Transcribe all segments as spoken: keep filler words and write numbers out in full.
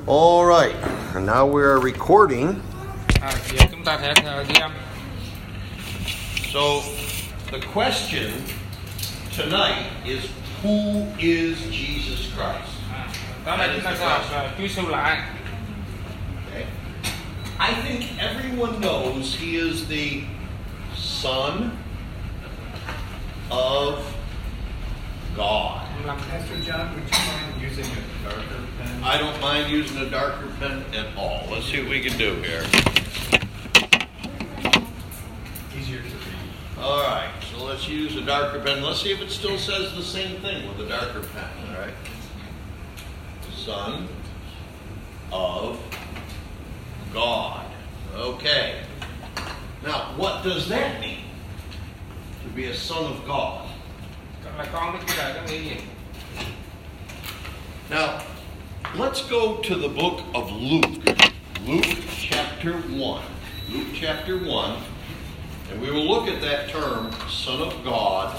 All right, and now we are recording. À, giờ chúng ta sẽ ghi âm. So, the question tonight is, who is Jesus Christ? À, đó là chúng ta sẽ học là Chúa Giêsu là ai. Okay. I think everyone knows he is the Son of God. Pastor John, would you mind using a darker pen? I don't mind using a darker pen at all. Let's see what we can do here. Easier to read. All right, so let's use a darker pen. Let's see if it still says the same thing with a darker pen. All right. Son of God. Okay. Now, what does that mean? To be a son of God. Là con Đức Chúa Trời có nghĩa gì? Now, let's go to the book of Luke. Luke chapter one. Luke chapter one. And we will look at that term, Son of God.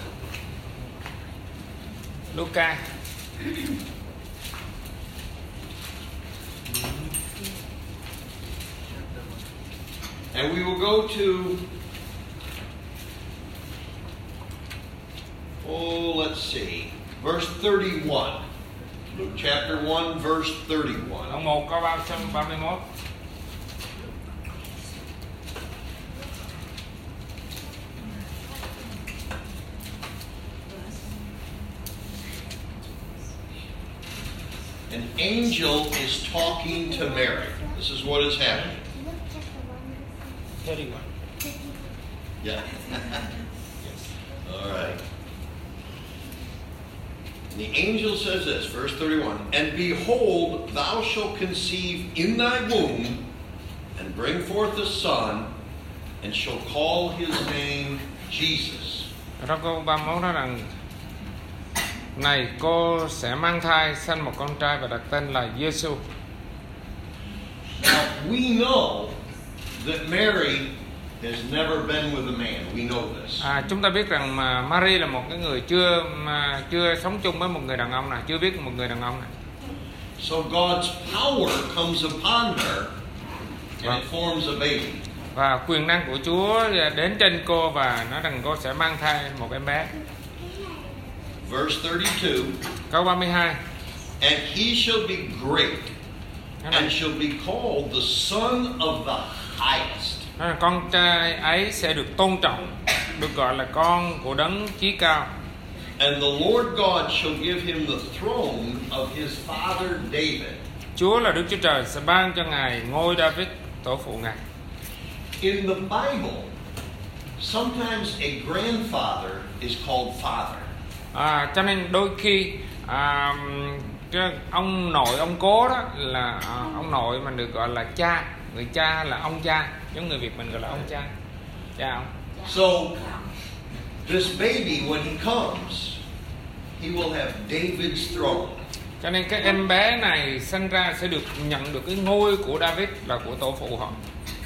Luca. And we will go to, oh, let's see, verse thirty-one. Luke chapter one, verse thirty-one. Đoạn một câu ba trăm ba mươi mốt. An angel is talking to Mary. This is what is happening. thirty-one. Yeah. All right. The angel says this, verse thirty-one, and behold, thou shalt conceive in thy womb, and bring forth a son, and shall call his name Jesus. Trong câu ba mươi mốt nói rằng, này cô sẽ mang thai sanh một con trai và đặt tên là Giêsu. Now we know that Mary has never been with a man. We know this. À, chúng ta biết rằng mà Mary là một cái người chưa mà chưa sống chung với một người đàn ông nào, chưa biết một người đàn ông nào. So God's power comes upon her, and it forms a baby. Và quyền năng của Chúa đến trên cô và nói rằng cô sẽ mang thai một em bé. Verse thirty-two. Câu ba mươi hai. And he shall be great, and shall be called the Son of the Highest. Con trai ấy sẽ được tôn trọng, được gọi là con của Đấng Chí Cao. And the Lord God shall give him the throne of his father David. Chúa là Đức Chúa Trời sẽ ban cho ngài ngôi David, tổ phụ ngài. In the Bible, sometimes a grandfather is called father. À, cho nên đôi khi à, ông nội, ông cố đó là à, ông nội mình được gọi là cha, người cha là ông cha, giống người Việt mình gọi là ông cha, cha ông. So this baby, when he comes, he will have David's throne. Cho nên cái em bé này sinh ra sẽ được nhận được cái ngôi của David, là của tổ phụ họ.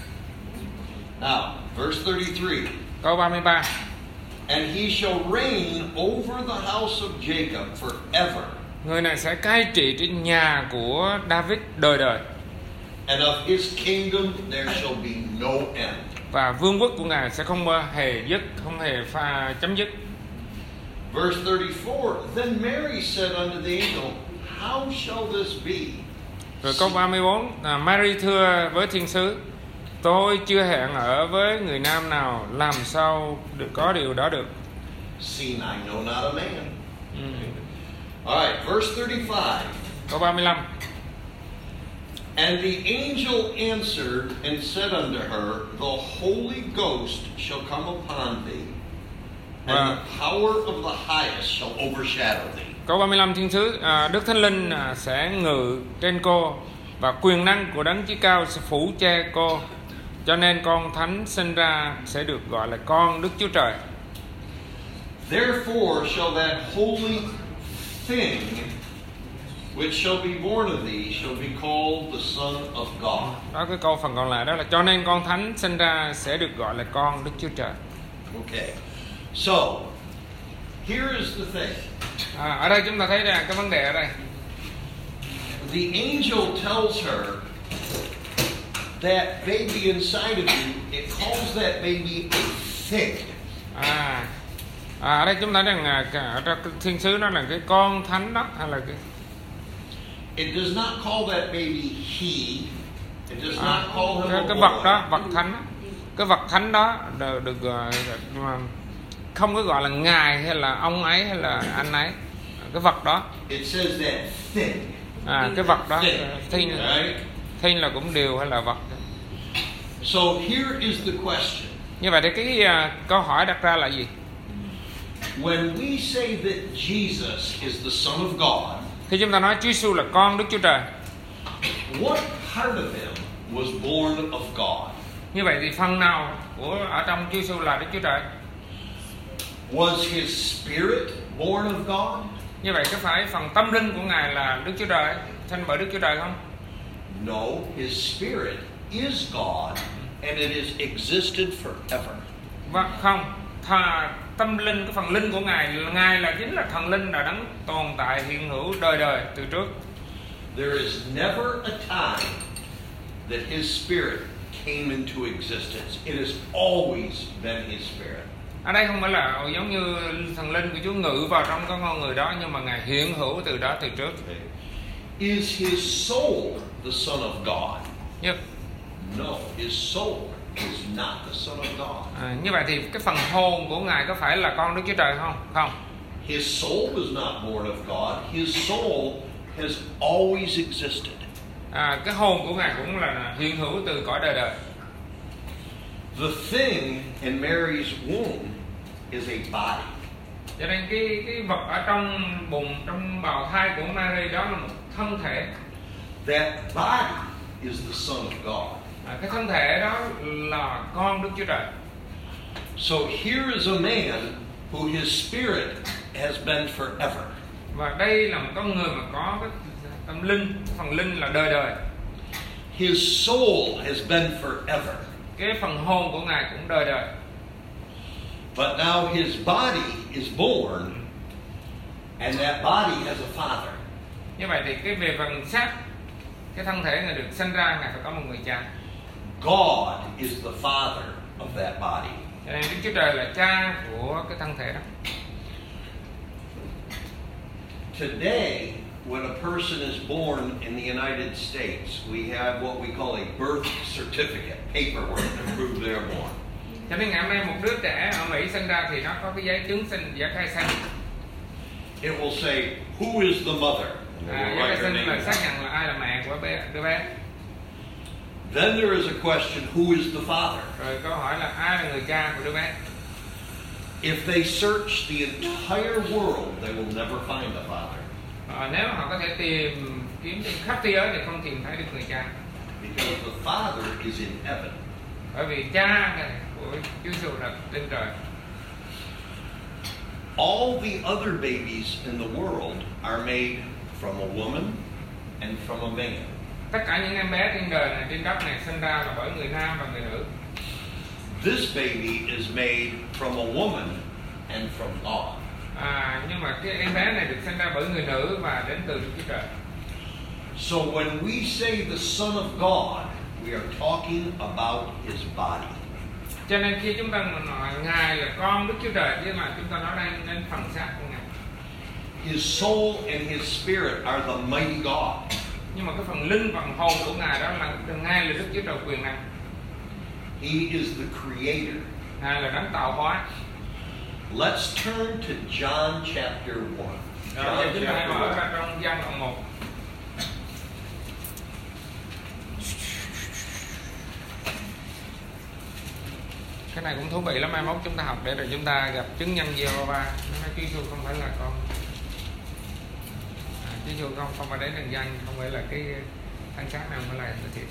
Now, verse thirty-three. Câu ba mươi ba. And he shall reign over the house of Jacob forever. Người này sẽ cai trị trên nhà của David đời đời. And of his kingdom there shall be no end. Và vương quốc của ngài sẽ không hề dứt, không hề pha chấm dứt. Verse thirty-four. Then Mary said unto the angel, how shall this be? Rồi câu ba mươi bốn, à, Mary thưa với thiên sứ, tôi chưa hẹn ở với người nam nào, làm sao được có điều đó được? Seeing I know not a man. Ừ. All right, verse thirty-five. Câu ba mươi lăm. And the angel answered and said unto her, the Holy Ghost shall come upon thee, and Wow. the power of the highest shall overshadow thee. Câu ba mươi lăm, thiên sứ, à, Đức Thánh Linh à, sẽ ngự trên cô, và quyền năng của Đấng Chí Cao sẽ phủ che cô, cho nên con thánh sinh ra sẽ được gọi là con Đức Chúa Trời. Therefore shall that holy thing which shall be born of thee shall be called the Son of God. Đó, cái câu phần còn lại đó là cho nên con thánh sinh ra sẽ được gọi là con Đức Chúa Trời. Okay, so here is the thing. À, ở đây chúng ta thấy ra cái vấn đề ở đây. the angel tells her that baby inside of you, it calls that baby a thing. À, à ở đây chúng ta rằng à, cái- ở trong cái thiên sứ nó là cái con thánh đó, hay là cái It does not call that baby he. It does à, not call him cái, a cái vật boy. đó, vật thánh đó. Cái vật thánh đó được, được gọi mà không có gọi là ngài hay là ông ấy hay là anh ấy. Cái vật đó, It says that thing. à, cái vật đó, Thing. thiên Right? thiên là cũng điều hay là vật. So here is the question. Như vậy thì cái à, câu hỏi đặt ra là gì? When we say that Jesus is the Son of God, Khi chúng ta nói Chúa Giêsu là con Đức Chúa Trời, what part of him was born of God? như vậy thì phần nào của ở trong Chúa Giêsu là Đức Chúa Trời? Was his spirit born of God? Như vậy có phải phần tâm linh của Ngài là Đức Chúa Trời, sanh bởi Đức Chúa Trời không? No, his spirit is God and it has existed forever. Vâng, không. Thà tâm linh, cái phần linh của Ngài, Ngài là chính là thần linh là đấng tồn tại hiện hữu đời đời từ trước. There is never a time that his spirit came into existence. It has always been his spirit. Ở đây không phải là giống như thần linh của Chúa ngự vào trong cái con người đó, nhưng mà Ngài hiện hữu từ đó từ trước. Is his soul the Son of God? Như, No, his soul is not the Son of God. à, như vậy thì cái phần hồn của Ngài có phải là con Đức Chúa Trời không? Không. His soul was not born of God. His soul has always existed. À, cái hồn của Ngài cũng là hiện hữu từ cõi đời đời. The thing in Mary's womb is a body. Cho nên cái cái vật ở trong bụng, trong bào thai của Mary đó là một thân thể. That body is the Son of God. À, cái thân thể đó là con Đức Chúa Trời. So here is a man who his spirit has been forever. Và đây là một con người mà có cái tâm linh, phần linh là đời đời. His soul has been forever. Cái phần hồn của Ngài cũng đời đời. But now his body is born, and that body has a father. Như vậy thì cái về phần xác, cái thân thể Ngài được sinh ra, Ngài phải có một người cha. God is the father of that body. Cho nên Đức Chúa Trời là cha của cái thân thể đó. Today, when a person is born in the United States, we have what we call a birth certificate, paperwork to prove they're born. Cho nên ngày hôm nay một đứa trẻ ở Mỹ sinh ra thì nó có cái giấy chứng sinh, giấy khai sinh. It will say, who is the mother? And they À, will giấy write khai her sinh là name. xác nhận là ai là mẹ của bé, đứa bé. Then there is a question, who is the father? Rồi câu hỏi là ai là người cha của đứa bé. If they search the entire world, they will never find a father. À, nếu họ có thể tìm kiếm trên khắp thế giới thì không tìm thấy được người cha. Because the father is in heaven. Bởi vì cha này của Chúa Giêsu là trên trời. All the other babies in the world are made from a woman and from a man. Tất cả những em bé trên đời này, trên đất này sinh ra là bởi người nam và người nữ. This baby is made from a woman and from God. À, nhưng mà cái em bé này được sinh ra bởi người nữ và đến từ Đức Chúa Trời. So when we say the Son of God, we are talking about his body. Cho nên khi chúng ta nói Ngài là con Đức Chúa Trời, chứ mà chúng ta nói đây đến phần xác của Ngài. His soul and his spirit are the mighty God. Nhưng mà cái phần linh, phần hồn của Ngài đó là Ngài là Đức Chúa Trời quyền năng. He is the creator. Ngài là đấng tạo hóa. Let's turn to John chapter one. Rồi John giờ chúng ta hãy chapter mở one. ra trong Giăng đoạn một. Cái này cũng thú vị lắm, mai mốt chúng ta học để rồi chúng ta gặp chứng nhân Giê-hô-va. Nó nói Chúa Giêsu không phải là con à, Chúa Giêsu không không phải đến đền danh, không phải là cái thân xác nào, không phải là thịt.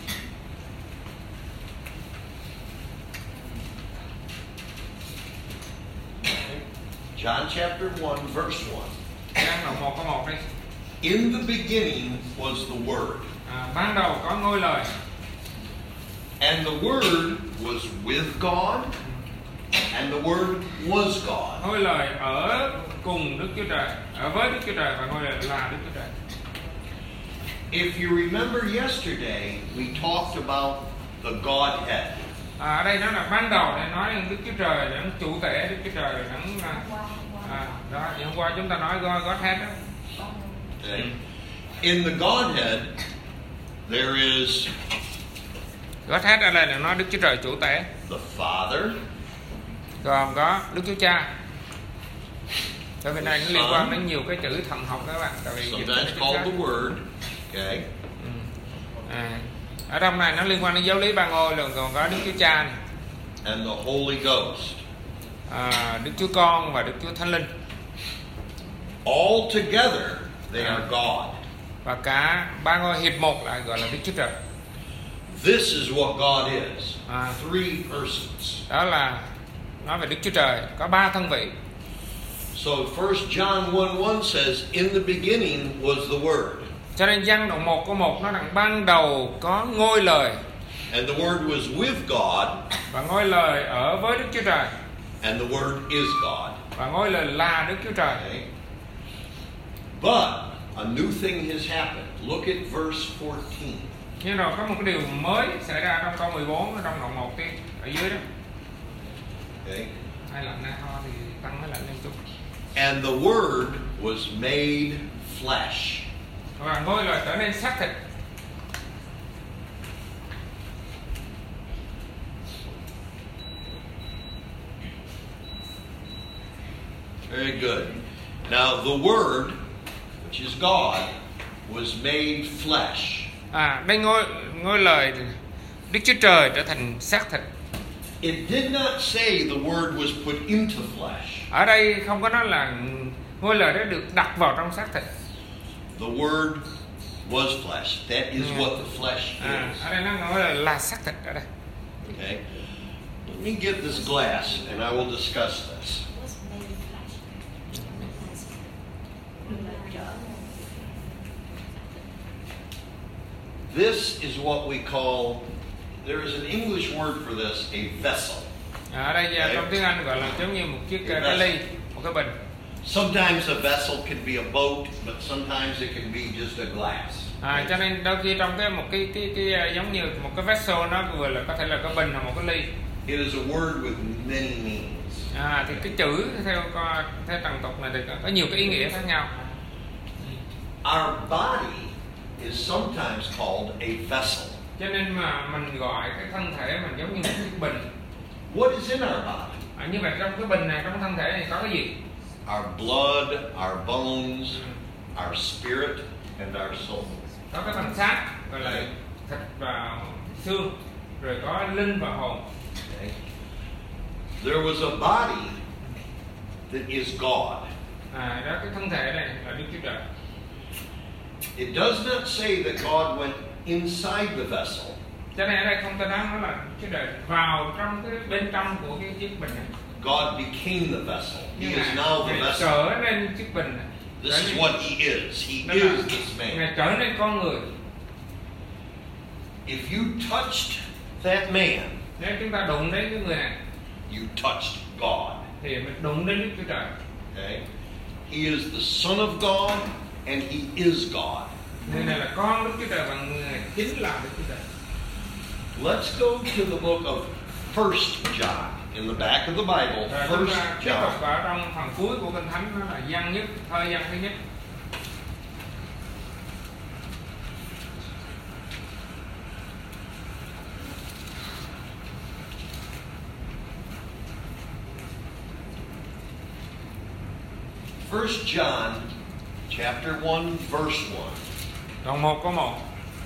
John chapter one, verse one. Giăng đoạn một có một đây. In the beginning was the Word, À, ban đầu có ngôi lời, and the Word was with God, and the Word was God. ngôi lời ở cùng Đức Chúa Trời, ở với Đức Chúa Trời, và ngôi lời là Đức Chúa Trời. If you remember yesterday, we talked about the Godhead. À, ở đây nó là ban đầu để nói Đức Chúa Trời là đấng chủ thể, Đức Chúa Trời là đấng à, đó. Thì hôm qua chúng ta nói God Godhead đó. Okay. In the Godhead, there is Godhead ở đây là nói Đức Chúa Trời chủ thể. the Father, Còn có Đức Chúa Cha. Tại vì này nó liên quan đến nhiều cái chữ thần học các bạn. Tại vì dịch sometimes ra called tiếng the Word. Okay. Ừ. À, ở trong này nó liên quan đến giáo lý ba ngôi, rồi còn có Đức Chúa Cha này. And the Holy Ghost. À, Đức Chúa Con và Đức Chúa Thánh Linh. All together, they are God. Và cả ba ngôi hiệp một lại gọi là Đức Chúa Trời. This is what God is. À. Three persons. Đó là nói về Đức Chúa Trời có ba thân vị. So First John one one says, in the beginning was the Word. Cho nên Giăng đoạn một câu một nó rằng ban đầu có ngôi lời. And the Word was with God. Và ngôi lời ở với Đức Chúa Trời. And the Word is God. Và ngôi lời là Đức Chúa Trời. Okay. But a new thing has happened. Look at verse fourteen. Nhưng rồi có một cái điều mới xảy ra trong câu mười bốn ở trong đoạn một kia ở dưới đó. Okay. Hay lạnh hay ho thì tăng mới lạnh lên chút. And the Word was made flesh. Và ngôi lời trở nên xác thịt. Very good. Now the Word, which is God, was made flesh. À, đây ngôi ngôi lời Đức Chúa Trời trở thành xác thịt. It did not say the Word was put into flesh. Ở đây không có nói là ngôi lời đó được đặt vào trong xác thịt. The Word was flesh. That is Yeah. what the flesh À, is. ở đây nó nói là, là xác thịt ở đây. Okay. Let me get this glass and I will discuss this. This is what we call, there is an English word for this, a vessel. À, ở đây trong tiếng Anh gọi là giống như một chiếc cái, cái ly, một cái bình. Sometimes a vessel can be a boat, but sometimes it can be just a glass. À, cho nên đôi khi trong cái một cái cái cái, cái giống như một cái vessel nó vừa là có thể là cái bình hoặc một cái ly. It is a word with many meanings. À, thì cái chữ theo theo trần tục này thì có, có nhiều cái ý nghĩa khác nhau. Our body is sometimes called a vessel. Cho nên mà mình gọi cái thân thể mình giống như một chiếc bình. What is in our body? À, như vậy trong cái bình này, trong thân thể này có cái gì? Our blood, our bones, our spirit, and our soul. Có cái phần xác gọi là thịt và xương, rồi có linh và hồn. Okay. There was a body that is God. À, đó cái thân thể này là Đức Chúa Trời. It does not say that God went inside the vessel. Cho nên ở đây không có nói nó là Chúa Trời vào trong cái bên trong của cái chiếc bình này. God became the vessel. He Nhưng is mà now the Ngài vessel. trở nên chiếc bình này. This Trở is nên- what he is. He Đó là is this man. Ngài trở nên con người. If you touched that man, Nếu chúng ta đụng đến cái người này you touched God. thì mình đụng đến Đức Chúa Trời. Okay? He is the Son of God and he is God. Người này là con Đức Chúa Trời và người này chính là Đức Chúa Trời. Let's go to the book of First John. In the back of the Bible, Rồi chúng First ta tiếp John. tục ở trong phần cuối của Kinh Thánh, nó là Giăng nhất, thơ Giăng thứ nhất. First John chapter one verse one. Đoạn một có một.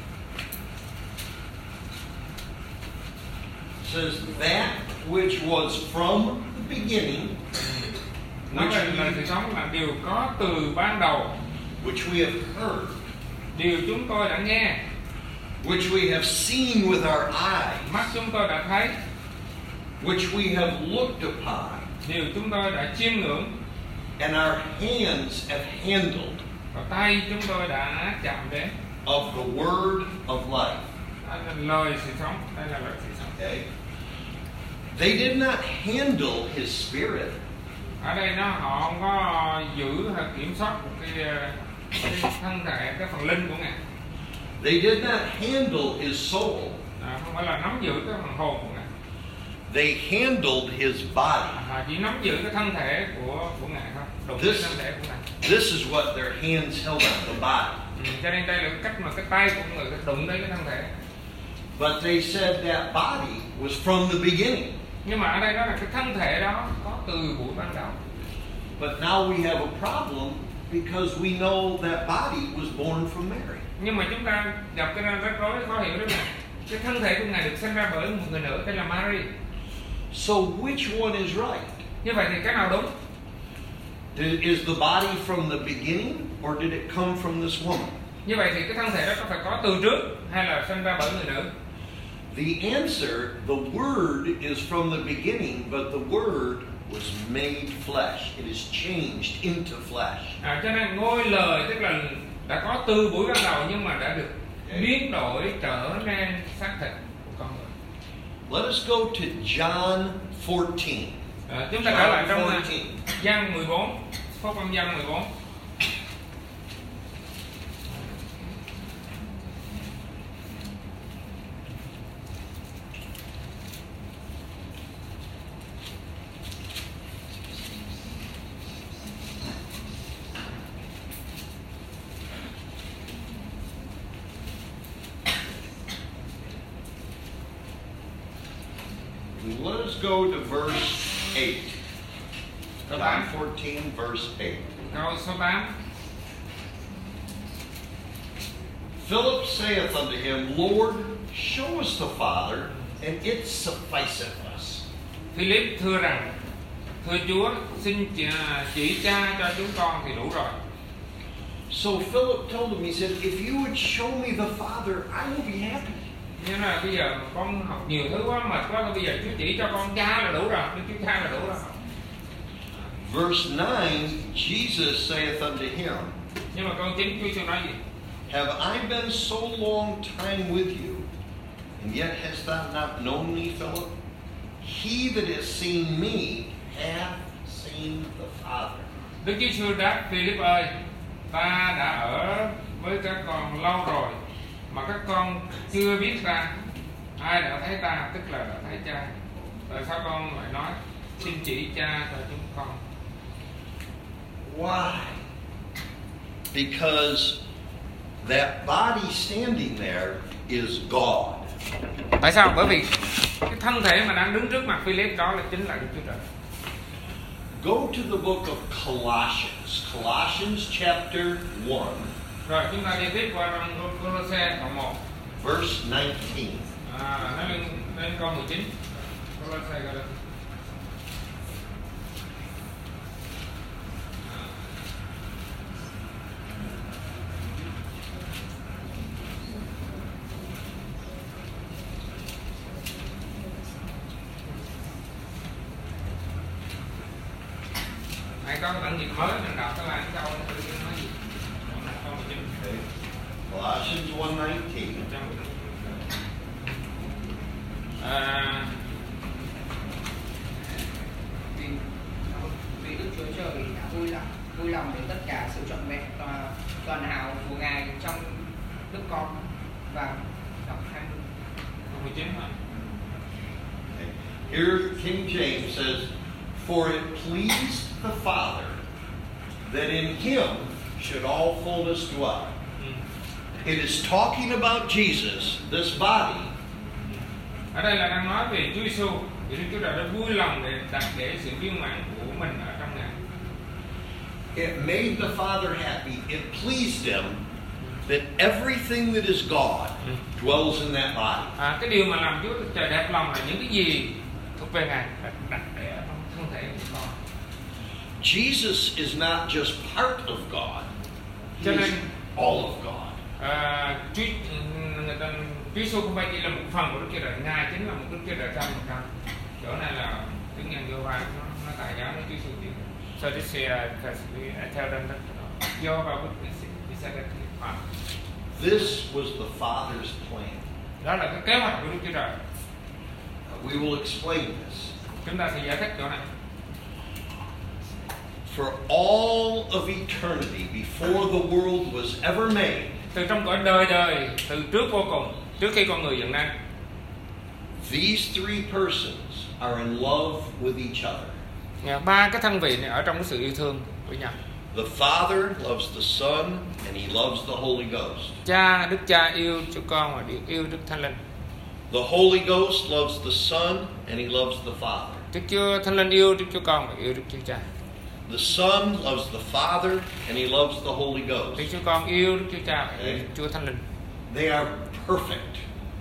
Says that which was from the beginning, Nói về which lời we, sự sống là điều có từ ban đầu, which we have heard, điều chúng tôi đã nghe, which we have seen with our eyes, mắt chúng tôi đã thấy, which we have looked upon, điều chúng tôi đã chiêm ngưỡng, and our hands have handled và tay chúng tôi đã chạm đến. of the word of life. Đây là lời sự sống, đây là lời sự sống. Okay? They did not handle his spirit. Ở đây nó họ không có giữ hay kiểm soát cái, cái thân thể, cái phần linh của Ngài. They did not handle his soul. À, không phải là nắm giữ cái phần hồn của Ngài. They handled his body. À, chỉ nắm giữ cái thân thể của của Ngài thôi, đụng cái This- thân thể của Ngài. This is what their hands held on, the body. Ừ, cho nên đây là cái cách mà cái tay của người đụng tới cái thân thể. But they said that body was from the beginning. Nhưng mà ở đây đó là cái thân thể đó có từ buổi ban đầu. But now we have a problem because we know that body was born from Mary. Nhưng mà chúng ta gặp cái rắc rối khó hiểu đó là cái thân thể của Ngài được sinh ra bởi một người nữ tên là Mary. So which one is right? Như vậy thì cái nào đúng? Did, is the body from the beginning or did it come from this woman? Như vậy thì cái thân thể đó có phải có từ trước hay là sinh ra bởi người nữ? The answer, the word is from the beginning, but the word was made flesh. It is changed into flesh. À, cho nên ngôi lời tức là đã có từ buổi ban đầu nhưng mà đã được biến đổi trở nên xác thịt của con người. Let us go to John fourteen. À, chúng ta trở lại John trong fourteen. Giăng mười bốn, Phúc âm Giăng mười bốn. Let us go to verse eight. John fourteen, verse eight. Câu số tám. Philip saith unto him, Lord, show us the Father, and it sufficeth us. Philip thưa rằng, thưa Chúa, xin chỉ, chỉ cha cho chúng con thì đủ rồi. So Philip told him, he said, if you would show me the Father, I will be happy. Nhưng là bây giờ con học nhiều thứ quá, mệt quá, bây giờ Chúa chỉ cho con cha là đủ rồi, Đức Chúa cha là đủ rồi. Verse nine, Jesus saith unto him, Nhưng mà câu chín Chúa Giêsu nói gì? Have I been so long time with you, and yet hast thou not known me, Philip? He that has seen me hath seen the Father. Đức Chúa Giêsu đáp, Philip ơi, ta đã ở với các con lâu rồi, mà các con chưa biết ta. Ai đã thấy ta, tức là đã thấy cha. Tại sao con lại nói, xin chỉ cha cho chúng con? Why? Because that body standing there is God. Tại sao? Bởi vì cái thân thể mà đang đứng trước mặt Philip đó là chính là Đức Chúa Trời. Go to the book of Colossians, Colossians chapter one, Rồi chúng ta đi tiếp qua trong Cô-lô-se đoạn một, verse nineteen. à, nó lên lên câu mười chín. Cô-lô-se gọi là ai có bản dịch mới mình đọc cái bài câu nó tự nhiên nói gì? Đó là câu mười chín. Okay. Colossians one nineteen. À, vì vì Đức Chúa Trời đã vui lòng vui lòng đến tất cả sự trọn vẹn toàn, toàn hảo của Ngài trong Đức Con và đọc hai mươi. câu mười chín hả? Okay. Here King James says, For it pleased the Father that in him should all fullness dwell. Ừ. It is talking about Jesus, this body, Ở đây là đang nói về Chúa Giêsu, vì Đức Chúa Trời đã vui lòng để đặt để sự viên mãn của mình ở trong Ngài. it made the Father happy. It pleased him that everything that is God dwells in that body. À, cái điều mà làm Chúa Trời đẹp lòng là những cái gì thuộc về Ngài đặt đặt để ở trong thân thể của con. Jesus is not just part of God, he Cho is nên all of God. à, Chúa người ta Chúa Giêsu không phải chỉ là một phần của Đức Chúa Trời, Ngài chính là một Đức Chúa Trời trăm phần trăm. Chỗ này là tiếng Anh Giê-hô-va nó nó tài giáo nói Chúa Giêsu tiếng. So this is because we I tell them that Jehovah Witness is exactly fine. This was the Father's plan. Đó là cái kế hoạch của Đức Chúa Trời. Uh, we will explain this. Chúng ta sẽ giải thích chỗ này. For all of eternity, before the world was ever made, từ trong cõi đời đời, từ trước vô cùng, trước khi con người dựng nên. These three persons are in love with each other. Dạ, ba cái thân vị này ở trong cái sự yêu thương với nhau. The Father loves the Son and He loves the Holy Ghost. Cha, Đức Cha yêu cho con và yêu Đức Thánh Linh. The Holy Ghost loves the Son and He loves the Father. Đức Chúa Thánh Linh yêu Đức Chúa Con và yêu Đức Chúa Cha. The Son loves the Father and He loves the Holy Ghost. Đức Chúa Con yêu Đức Chúa Cha và yêu Đức Chúa Thánh Linh. They are perfect.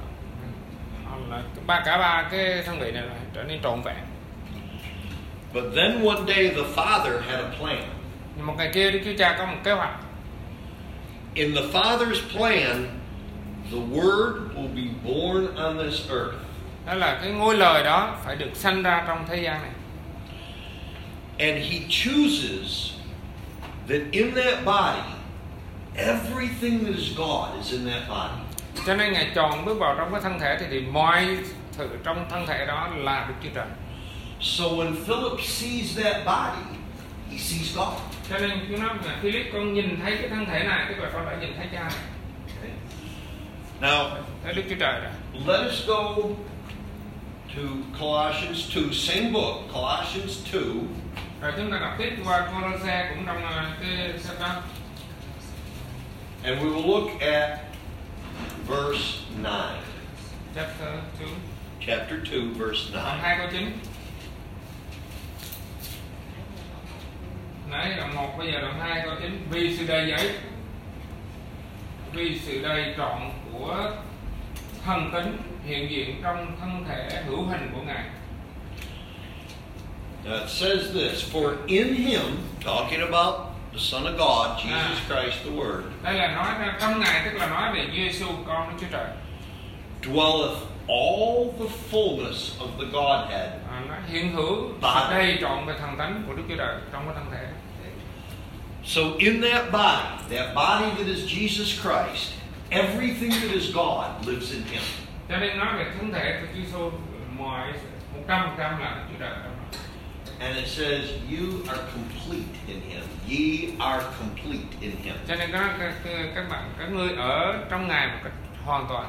Ba cả ba cái thân vị này là trở nên trọn vẹn. But then one day the Father had a plan. Nhưng một ngày kia Đức Chúa Cha có một kế hoạch. In the Father's plan, the Word will be born on this earth. Đó là cái ngôi lời đó phải được sanh ra trong thế gian này. And He chooses that in that body, everything that is God is in that body. Cho nên Ngài chọn bước vào trong cái thân thể thì, thì mọi thứ trong thân thể đó là Đức Chúa Trời. So when Philip sees that body, he sees God. Cho nên Chúa nói là Philip, con nhìn thấy cái thân thể này, tức là con đã nhìn thấy Cha này. Okay. Now, Thấy Đức Chúa Trời rồi. let us go to Colossians two, same book, Colossians two. Rồi chúng ta đọc tiếp qua Cô-lô-se cũng trong cái sách đó. And we will look at verse nine. Chapter two. Chapter two, verse Đoạn nine. hai câu chín. Nãy đoạn một, bây giờ đoạn hai câu chín. Vì sự đầy dẫy, vì sự đầy trọn của thần tính hiện diện trong thân thể hữu hình của Ngài. Now it says this, for in Him, talking about the Son of God, Jesus Christ the Word, Đây là nói ra trong Ngài, tức là nói về Giê-xu, con Đức Chúa Trời. dwelleth all the fullness of the Godhead. À, nó hiện hữu sự đầy trọn về thần tánh của Đức Chúa Trời trong cái thân thể. So in that body, that body that is Jesus Christ, everything that is God lives in Him. Cho nên nói về thân thể của Giê-xu, mọi một trăm phần trăm là Đức Chúa Trời. And it says, you are complete in Him. Ye are complete in Him. Cho nên các, các, các bạn, các ngươi ở trong Ngài một cách hoàn toàn.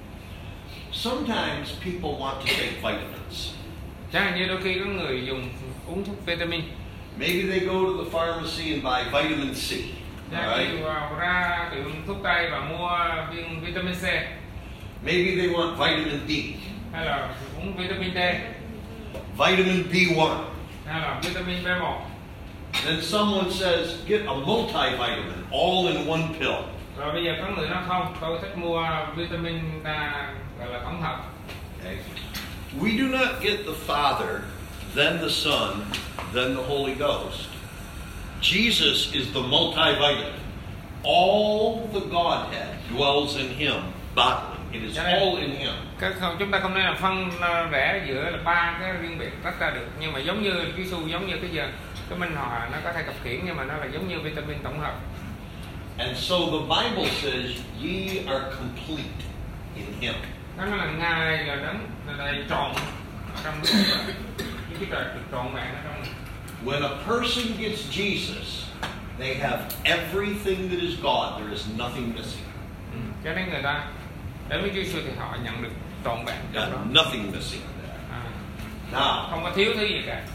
Sometimes people want to take vitamins. Chẳng hạn như đôi khi có người dùng uống thuốc vitamin. Maybe they go to the pharmacy and buy vitamin C. Chẳng Right? như vào ra tiệm thuốc tây và mua viên vitamin C. Maybe they want vitamin D, Hay là uống vitamin D. vitamin B one. Hay là vitamin B một. Then someone says, get a multivitamin, all in one pill. Rồi bây giờ có người nói không, tôi thích mua vitamin ta gọi là tổng hợp. Okay. We do not get the Father, then the Son, then the Holy Ghost. Jesus is the multivitamin. All the Godhead dwells in Him bodily. It is all in Him. Các không, chúng ta không nên là phân rẽ giữa là ba cái riêng biệt tách ra được, nhưng mà giống như Giê-xu, giống như cái giờ cái minh họa nó có thể cập khiển, nhưng mà nó là giống như vitamin tổng hợp. And so the Bible says, ye are complete in Him. Nó nói là Ngài là đấng là đầy trọn ở trong Đức Chúa Trời. Đức Chúa Trời được trọn vẹn ở trong này. When a person gets Jesus, they have everything that is God. There is nothing missing. Ừ. Cho nên người ta đến với Giê-xu thì họ nhận được trọn vẹn trong đó. Got nothing missing there. À. Now, Không có thiếu thứ gì cả.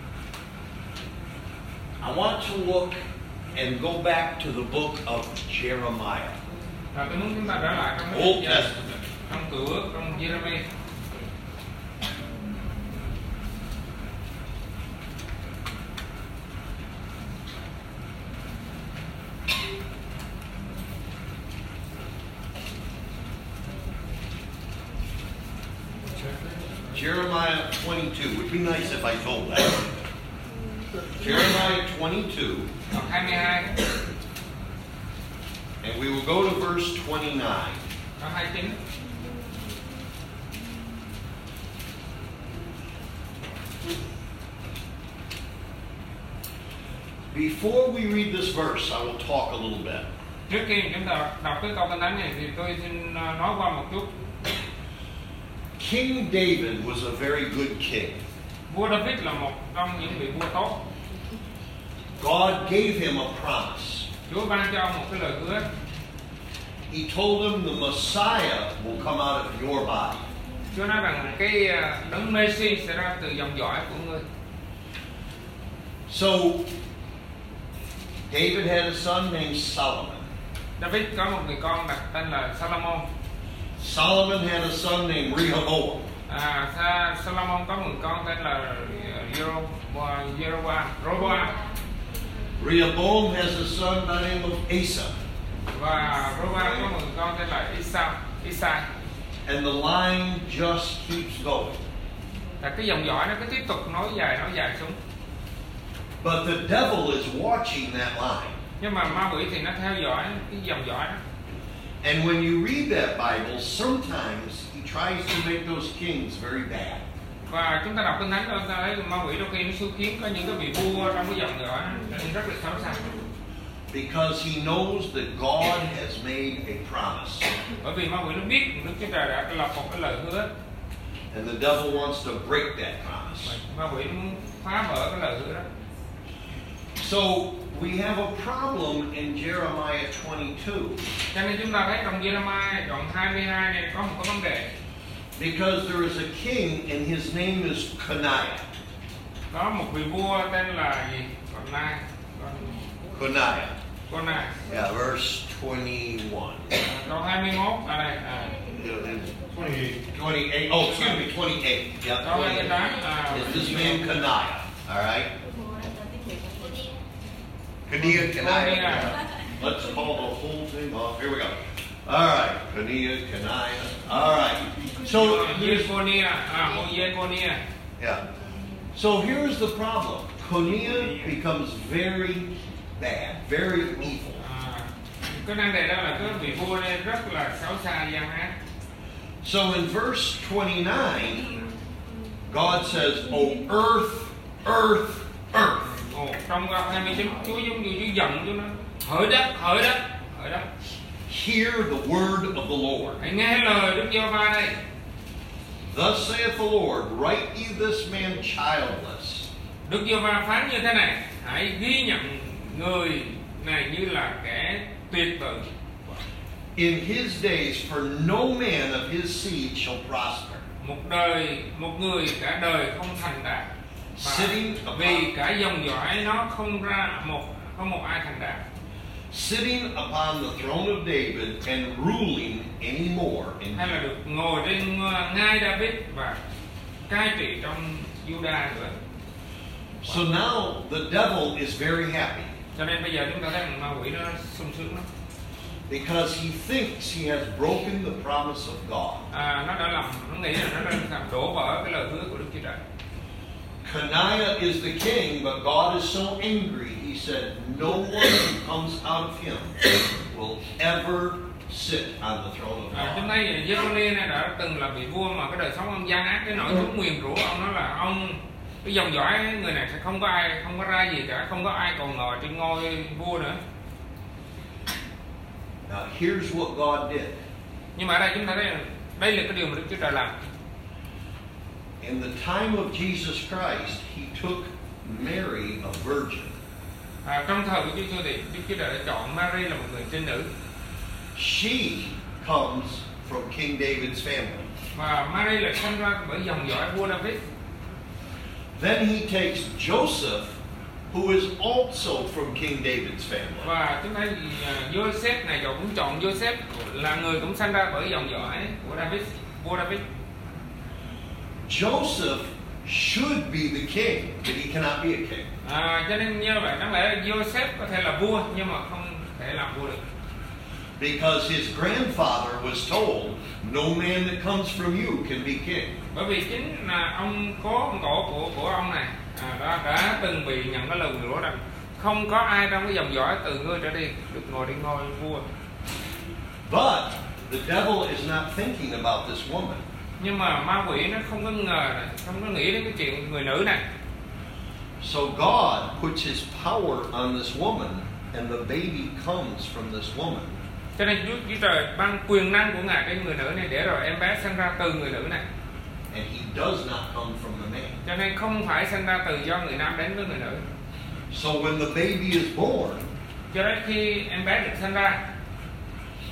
I want to look and go back to the book of Jeremiah. Và tôi muốn chúng ta trở lại trong cái Old giờ, Testament. trong Cựu Ước, trong Giê-rê-mi. Jeremiah twenty-two. Would be nice if I told that. Jeremiah twenty-two, Đoạn hai mươi hai, and we will go to verse twenty-nine. đoạn hai mươi chín. Before we read this verse, I will talk a little bit. Trước khi chúng ta đọc cái câu Kinh Thánh này thì tôi xin nói qua một chút. King David was a very good king. Vua David là một trong những vị vua tốt. God gave him a promise. Chúa ban cho ông một cái lời hứa. He told them the Messiah will come out of your body. Chúa nói rằng cái à, đấng Messi sẽ ra từ dòng dõi của ngươi. So David had a son named Solomon. David có một người con đặt tên là Salomon. Solomon had a son named Rehoboam. À, Sa- Salomon có một con tên là Jeroboam. Jeroboam. Roboam. Rehoboam has a son by the name of Asa. Và Roboam có một con tên là Isa. Isai. And the line just keeps going. Là cái dòng dõi nó cứ tiếp tục nối dài nối dài xuống. But the devil is watching that line. Nhưng mà ma quỷ thì nó theo dõi cái dòng dõi đó. And when you read that Bible, sometimes he tries to make those kings very bad. Và chúng ta đọc kinh thánh đó, ta thấy ma quỷ đôi khi nó xui khiến có những cái vị vua trong cái dòng dõi rất là xấu xa. Because he knows that God has made a promise. Bởi vì ma quỷ nó biết Đức Chúa Trời đã lập một cái lời hứa. And the devil wants to break that promise. Ma quỷ muốn phá vỡ cái lời hứa đó. So we have a problem in Jeremiah twenty-two. Cho nên chúng ta thấy trong Jeremiah đoạn hai mươi hai này có một cái vấn đề. Because there is a king and his name is Coniah. Có một vị vua tên là gì? Con Nai. Coniah. Con Nai. Yeah, verse twenty-one. Câu hai mươi mốt ở đây. À. twenty-eight. twenty-eight. Oh, excuse me, twenty-eight. Yeah, Câu hai mươi tám. twenty-eight. À. Is this man Coniah? All right. Coniah, Coniah. Let's call the whole thing off. Here we go. All right, Coniah, Coniah. All right. So here's Jeconia. À, một Jeconia. yeah. So here's the problem. Coniah becomes very bad, very evil. À, cái năng đề đó là cái vị vua này rất là xấu xa gian ác. So in verse twenty-nine, God says, "Oh earth, earth, earth." Ồ, trong câu hai mươi chín Chúa giống như Chúa giận Chúa nói hỡi đất, hỡi đất, hỡi đất. Hear the word of the Lord. Hãy nghe lời Đức Giê-hô-va đây. Thus saith the Lord, write ye this man childless. Đức Giê-hô-va phán như thế này, hãy ghi nhận người này như là kẻ tuyệt tử. In his days, for no man of his seed shall prosper. Một đời, một người cả đời không thành đạt. Và Sitting vì upon, cả dòng dõi nó không ra một, không một ai thành đạt. sitting upon the throne of David and ruling anymore in Hay là được ngồi trên ngai David và cai trị trong Judah nữa. So now the devil is very happy Cho nên bây giờ chúng ta thấy ma quỷ nó sung sướng lắm. because he thinks he has broken the promise of God. À, nó đã làm, nó nghĩ là nó đã làm đổ vỡ cái lời hứa của Đức Chúa Trời. Coniah is the king, but God is so angry, he said, no one who comes out of him will ever sit on the throne of À, chúng God. thấy Jeconia này đã từng là vị vua mà cái đời sống ông gian ác cái nỗi Chúa nguyền rủa ông nói là ông cái dòng dõi người này sẽ không có ai không có ra gì cả, không có ai còn ngồi trên ngôi vua nữa. Now here's what God did. Nhưng mà ở đây chúng ta thấy là đây là cái điều mà Đức Chúa Trời làm. In the time of Jesus Christ, he took Mary, a virgin. À, trong thời của Chúa Giêsu thì Đức Chúa Trời đã chọn Mary là một người trinh nữ. She comes from King David's family. Và Mary là sinh ra bởi dòng dõi vua David. Then he takes Joseph, who is also from King David's family. Và chúng thấy uh, Joseph này rồi cũng chọn Joseph là người cũng sinh ra bởi dòng dõi của David, vua David. Joseph should be the king, but he cannot be a king. À, cho nên như vậy đáng lẽ Joseph có thể là vua nhưng mà không thể làm vua được. Because his grandfather was told, no man that comes from you can be king. Bởi vì chính là ông cố ông cổ của của ông này à, đã, đã từng bị nhận cái lời nguyền rủa rằng không có ai trong cái dòng dõi từ ngươi trở đi được ngồi trên ngôi vua. But the devil is not thinking about this woman. Nhưng mà ma quỷ nó không có ngờ, không có nghĩ đến cái chuyện người nữ này. So God puts his power on this woman, and the baby comes from this woman. Cho nên Chúa, Chúa Trời ban quyền năng của Ngài trên người nữ này để rồi em bé sinh ra từ người nữ này. And he does not come from the man. Cho nên không phải sinh ra từ do người nam đến với người nữ. So when the baby is born, Cho đến khi em bé được sinh ra,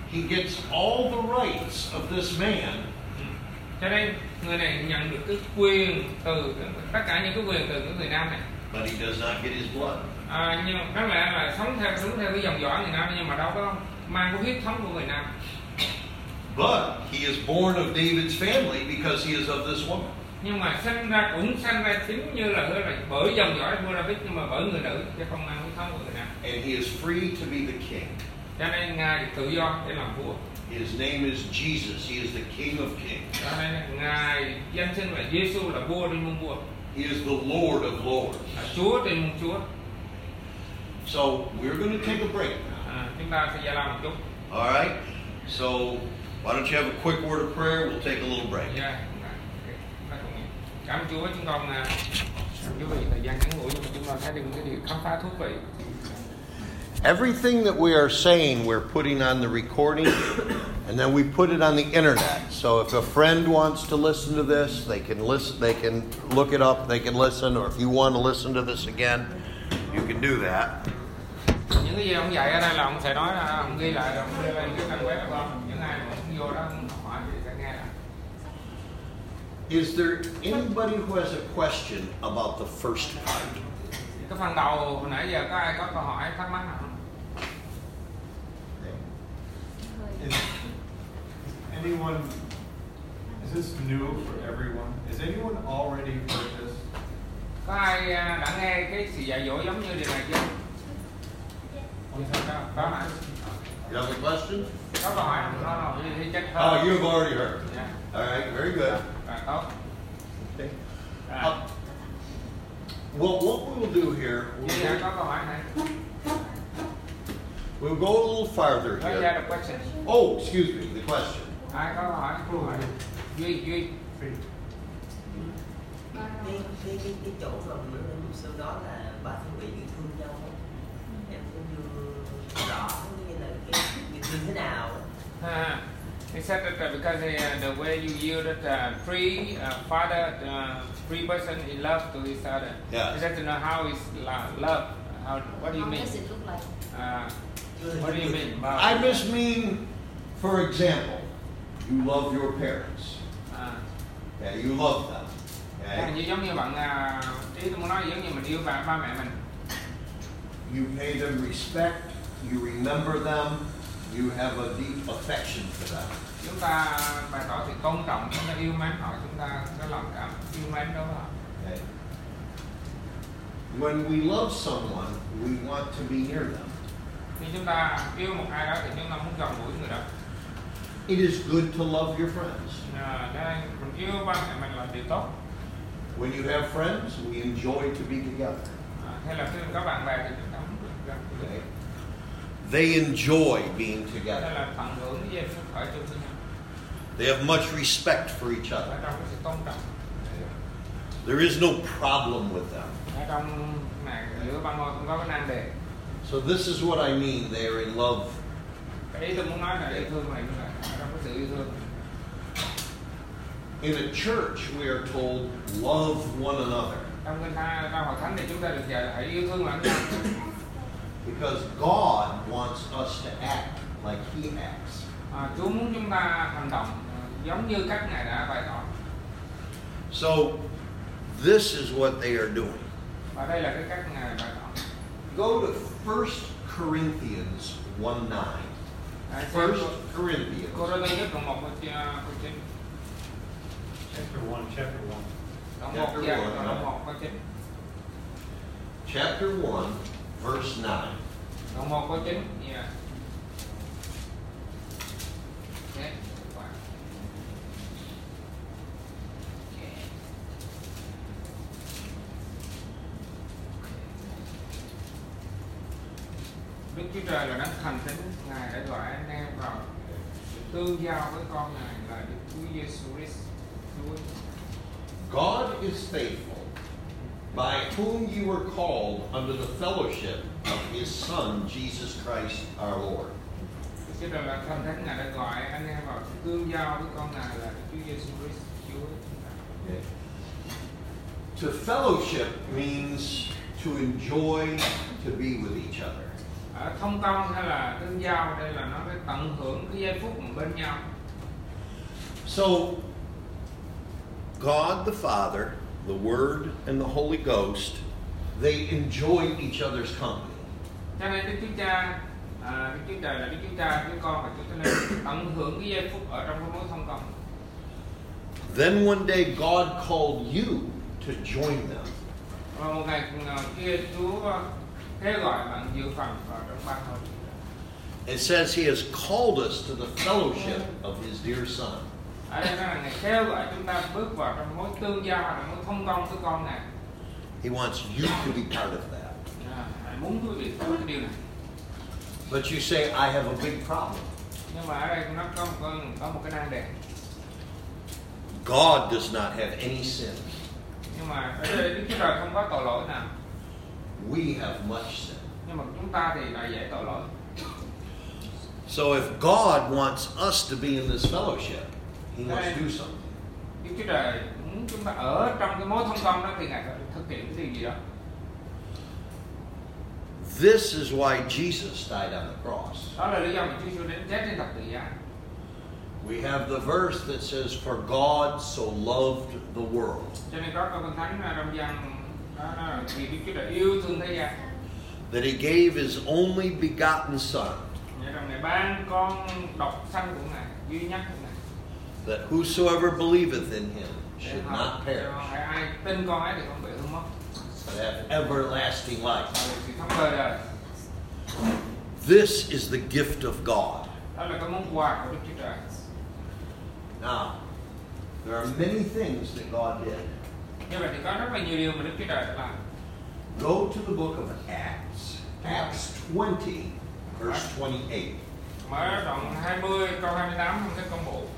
he gets all the rights of this man. Cho nên người này nhận được cái quyền từ tất cả những cái quyền từ cái người nam này. But he does not get his blood. À, nhưng có lẽ là sống theo sống theo cái dòng dõi người nam, nhưng mà đâu có mang cái huyết thống của người nam. But he is born of David's family because he is of this woman. Nhưng mà sinh ra cũng sinh ra chính như là, là bởi dòng dõi của David, nhưng mà bởi người nữ chứ không mang huyết thống của người nam. And he is free to be the king. Cho nên ngài tự do để làm vua. His name is Jesus. He is the King of Kings. Cho nên ngài danh xưng là Giêsu, là vua trên muôn vua. He is the Lord of Lords. Là Chúa trên muôn Chúa. So we're going to take a break now. À, chúng ta sẽ giải lao một chút. All right. So why don't you have a quick word of prayer? We'll take a little break. Yeah. Cảm ơn Chúa, chúng con quý vị thời gian ngắn ngủi nhưng mà chúng ta thấy được những cái điều khám phá thú vị. Everything that we are saying, we're putting on the recording, and then we put it on the internet. So if a friend wants to listen to this, they can listen. They can look it up. They can listen. Or if you want to listen to this again, you can do that. Những cái gì ông dạy ở đây là ông sẽ nói là ông ghi lại rồi ông đưa lên cái trang web của ông. Những ai mà ông vô đó ông hỏi thì sẽ nghe lại. Is there anybody who has a question about the first part? Cái phần đầu hồi nãy giờ có ai có câu hỏi thắc mắc không? Is anyone, is this new for everyone? Has anyone already heard this? Có ai đã nghe cái sự dạy dỗ giống như điều này chưa? Có hả? You have a question? Có câu hỏi không? Có không? Thì chắc Oh, you've already heard. Yeah. All right, very good. À, tốt. Okay. À. Uh, well, what we'll do here, Vậy we'll, hả? Có câu hỏi này. we'll go a little farther Có here. ra được question. Oh, excuse me, the question. Ai có câu hỏi? Câu hỏi. Duy, Duy. cái cái cái cái chỗ mà mình lúc sau đó là ba thương bị yêu thương nhau không? Em cũng chưa rõ như là cái yêu thương thế nào. Uh, he said that uh, because uh, the way you use it, uh, three uh, father, uh, three person in love to each other. Yes. He said to know how is lo- love. How? What do you How mean? does it look like? Uh, what do you mean? About I just mean, for example, you love your parents. Uh, Yeah, you love them. Như Okay? giống như bạn uh, ý tôi muốn nói giống như mình yêu ba ba mẹ mình. You pay them respect. You remember them. You have a deep affection for them. Chúng ta bày tỏ sự tôn trọng, chúng ta yêu mến họ, chúng ta có lòng cảm yêu mến đối với họ. Okay? When we love someone, we want to be near them. Khi chúng ta yêu một ai đó thì chúng ta muốn gần gũi người đó. It is good to love your friends. À, nên mình yêu ba mẹ mình là điều tốt. When you have friends, we enjoy to be together. À, hay là khi có bạn bè thì chúng ta muốn được gần gũi. Okay? They enjoy being Đây together. là tận hưởng cái giây phút khởi chung với nhau. They have much respect for each Ở other. trong cái sự tôn trọng. There is no problem with them. Ở trong này giữa ba ngôi không có cái nan đề. So this is what I mean. They are in love. Cái ý tôi muốn nói là yêu thương này là ở trong cái sự yêu thương. In a church, we are told, love one another. Trong kinh thánh, trong hội thánh thì chúng ta được dạy là hãy yêu thương lẫn nhau. Because God wants us to act like He acts. À, Chúa muốn chúng ta hành động uh, giống như các ngài đã bày tỏ. So this is what they are doing. Và đây là cái cách ngài bày tỏ. Go to First Corinthians one nine. À, First Corinthians. Cô Rô-tô nhất đoạn một câu chín. Chapter one, chapter one. Đoạn một Chapter dạ, one, đoạn right. một câu chín. Chapter one, verse nine. Đoạn một câu chín. Yeah. Okay. Đức Chúa Trời là đấng thành thánh, ngài đã gọi anh em vào tương giao với con ngài là Đức Chúa Giêsu Christ. Chúa. God is faithful, by whom you were called under the fellowship of His Son, Jesus Christ our Lord. Đức Chúa Trời là thành thánh, ngài đã gọi anh em vào tương giao với con ngài là Đức Chúa Giêsu Christ. Chúa. Okay. To fellowship means to enjoy to be with each other. ở thông công hay là tương giao, đây là nó cái tận hưởng cái giây phút mà bên nhau. So, God the Father, the Word, and the Holy Ghost, they enjoy each other's company. Cho nên Đức Chúa Cha, à, Đức Chúa Trời là Đức Chúa Cha, Đức Con và Chúa Thánh Linh tận hưởng cái giây phút ở trong cái mối thông công. Then one day God called you to join them. Và một ngày kia Chúa kêu gọi bạn dự phần vào trong ban hội. It says He has called us to the fellowship of His dear Son. Ở đây là Ngài kêu gọi chúng ta bước vào trong mối tương giao hoặc là mối thông công với con Ngài. He wants you to be part of that. À, Ngài muốn quý vị có cái điều này. But you say, I have a big problem. Nhưng mà ở đây nó có một có, có một cái nan đề. God does not have any sin. Nhưng mà ở đây Đức Chúa Trời không có tội lỗi nào. We have much sin. Nhưng mà chúng ta thì là dễ tội lỗi. So if God wants us to be in this fellowship, He must do something. Đức Chúa Trời muốn chúng ta ở trong cái mối thông công đó thì Ngài phải thực hiện cái điều gì đó. This is why Jesus died on the cross. Đó là lý do mà Chúa Giêsu đến chết trên thập tự giá. We have the verse that says, For God so loved the world. Cho nên có câu Kinh Thánh trong Giăng đó là vì Đức Chúa Trời yêu thương thế gian. That He gave His only begotten Son. Vậy rằng Ngài ban con độc sanh của Ngài, duy nhất của Ngài. That whosoever believeth in Him should not perish, hãy ai tin con ấy thì không bị hư mất, but have everlasting life. thì không đời đời. This is the gift of God. Đó là cái món quà của Đức Chúa Trời. Now, there are many things that God did. Như vậy thì có rất là nhiều điều mà Đức Chúa Trời đã làm. Go to the book of Acts, Acts twenty, verse twenty-eight. Mở đoạn hai mươi câu hai mươi tám trong cái công vụ.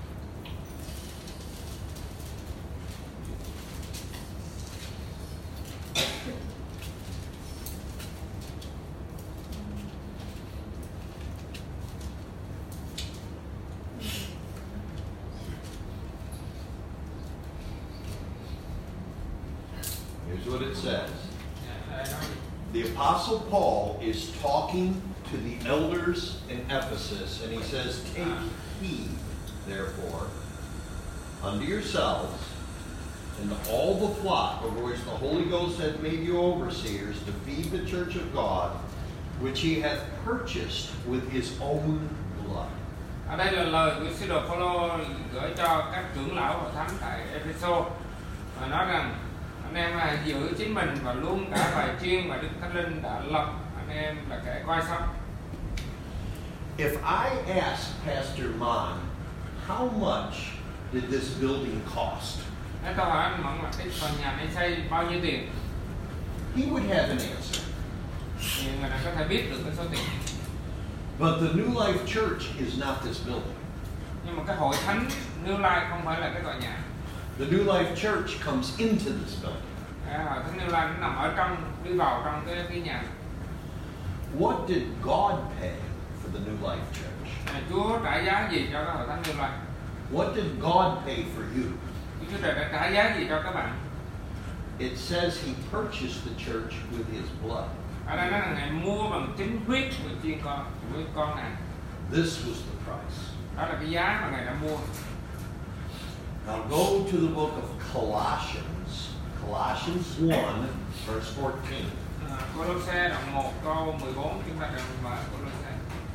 Here's what it says. The Apostle Paul is talking to the elders in Ephesus, and he says, Take heed, therefore, unto yourselves, and to all the flock over which the Holy Ghost hath made you overseers, to feed the church of God, which he hath purchased with his own blood. Ở đây là lời của sứ đồ Phaolô gửi cho các trưởng lão và thánh tại Ephesos và nói rằng anh em là giữ chính mình và luôn cả bài chuyên mà Đức Thánh Linh đã lập, anh em là kẻ coi sóc. If I ask Pastor Mon, how much did this building cost? Nếu tôi hỏi anh Mẫn là cái phần nhà này xây bao nhiêu tiền, He would have an answer. thì người này có thể biết được cái số tiền. But the New Life Church is not this building. Nhưng mà cái hội thánh New Life không phải là cái tòa nhà. The New Life Church comes into this building. Cái hội thánh New Life nó nằm ở trong, đi vào trong cái cái nhà. What did God pay for the New Life Church? Mà Chúa trả giá gì cho cái hội thánh New Life? What did God pay for you? Chúa Trời đã trả giá gì cho các bạn? It says He purchased the church with His blood. Ở đây nó là Ngài mua bằng chính huyết của chiên con, của con này. This was the price. Đó là cái giá mà Ngài đã mua. Now go to the book of Colossians. Colossians one, verse fourteen. À, Cô-lô-se đoạn một câu mười bốn, chúng ta đang mở Cô-lô-se.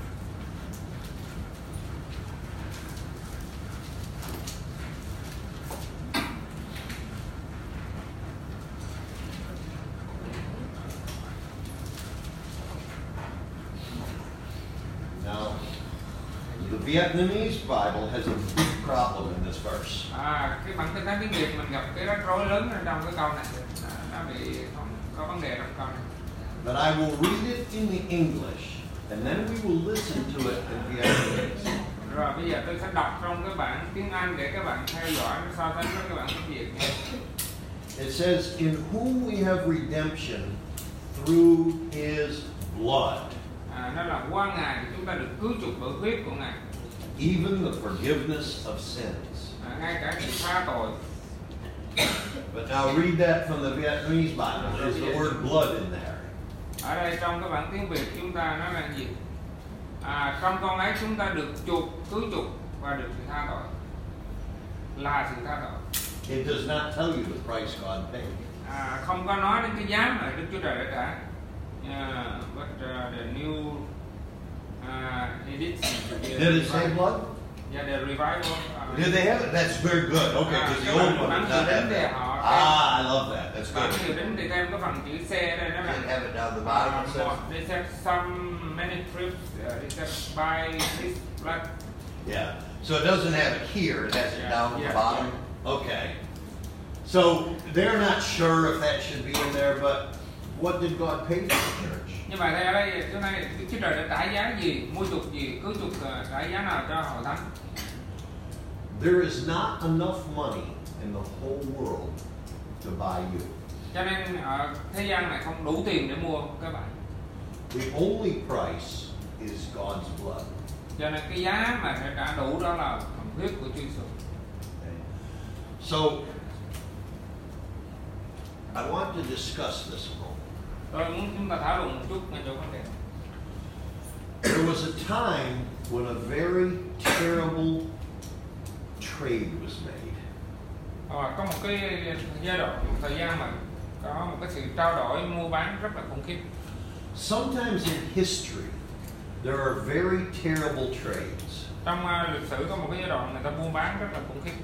Now, the Vietnamese Bible has a big problem in this verse. À, cái bản kinh thánh tiếng Việt mình gặp cái rắc rối lớn ở trong cái câu này. À, nó bị không có vấn đề trong câu này. But I will read it in the English, and then we will listen to it in Vietnamese. Rồi bây giờ tôi sẽ đọc trong cái bản tiếng Anh để các bạn theo dõi nó so sánh với các bạn tiếng Việt nha. It says, In whom we have redemption through His blood, À, nó là qua Ngài thì chúng ta được cứu chuộc bởi huyết của Ngài. even the forgiveness of sins. À, ngay cả sự tha tội. But now read that from the Vietnamese Bible. There's the word blood in there. Ở đây trong cái bản tiếng Việt chúng ta nói là gì? À, trong con ấy chúng ta được chuộc, cứu chuộc và được sự tha tội, là sự tha tội. It does not tell you the price God paid. À, không có nói đến cái giá mà Đức Chúa Trời đã trả. Uh, but uh, the new uh, edition. Did it say blood? Yeah, the revival. Uh, Did they have it? That's very good. Okay, because the old one did not have that. Ah, I love that. That's Bản good. hiệu đính thì thêm cái phần chữ C đây nó là. Didn't have it down the bottom. It says. They said some many trips. Uh, they said by this blood. Yeah. So it doesn't have it here. It has it Yeah, down at yeah, the bottom. Okay. So they're not sure if that should be in there, but what did God pay for the church? Nhưng mà đây ở đây chỗ này Đức Chúa Trời đã trả giá gì, mua chuộc gì, cứu chuộc uh, trả giá nào cho hội thánh? There is not enough money in the whole world to buy you. Cho nên ở thế gian này không đủ tiền để mua các bạn. The only price is God's blood. Cho nên cái giá mà sẽ trả đủ đó là huyết của Chúa Giêsu. So I want to discuss this a moment. Tôi muốn chúng ta thảo luận một chút ngay chỗ vấn đề. There was a time when a very terrible trade was made. Ờ, có một cái giai đoạn, một thời gian mà có một cái sự trao đổi mua bán rất là khủng khiếp. Sometimes in history, there are very terrible trades. Trong uh, lịch sử có một cái giai đoạn người ta mua bán rất là khủng khiếp.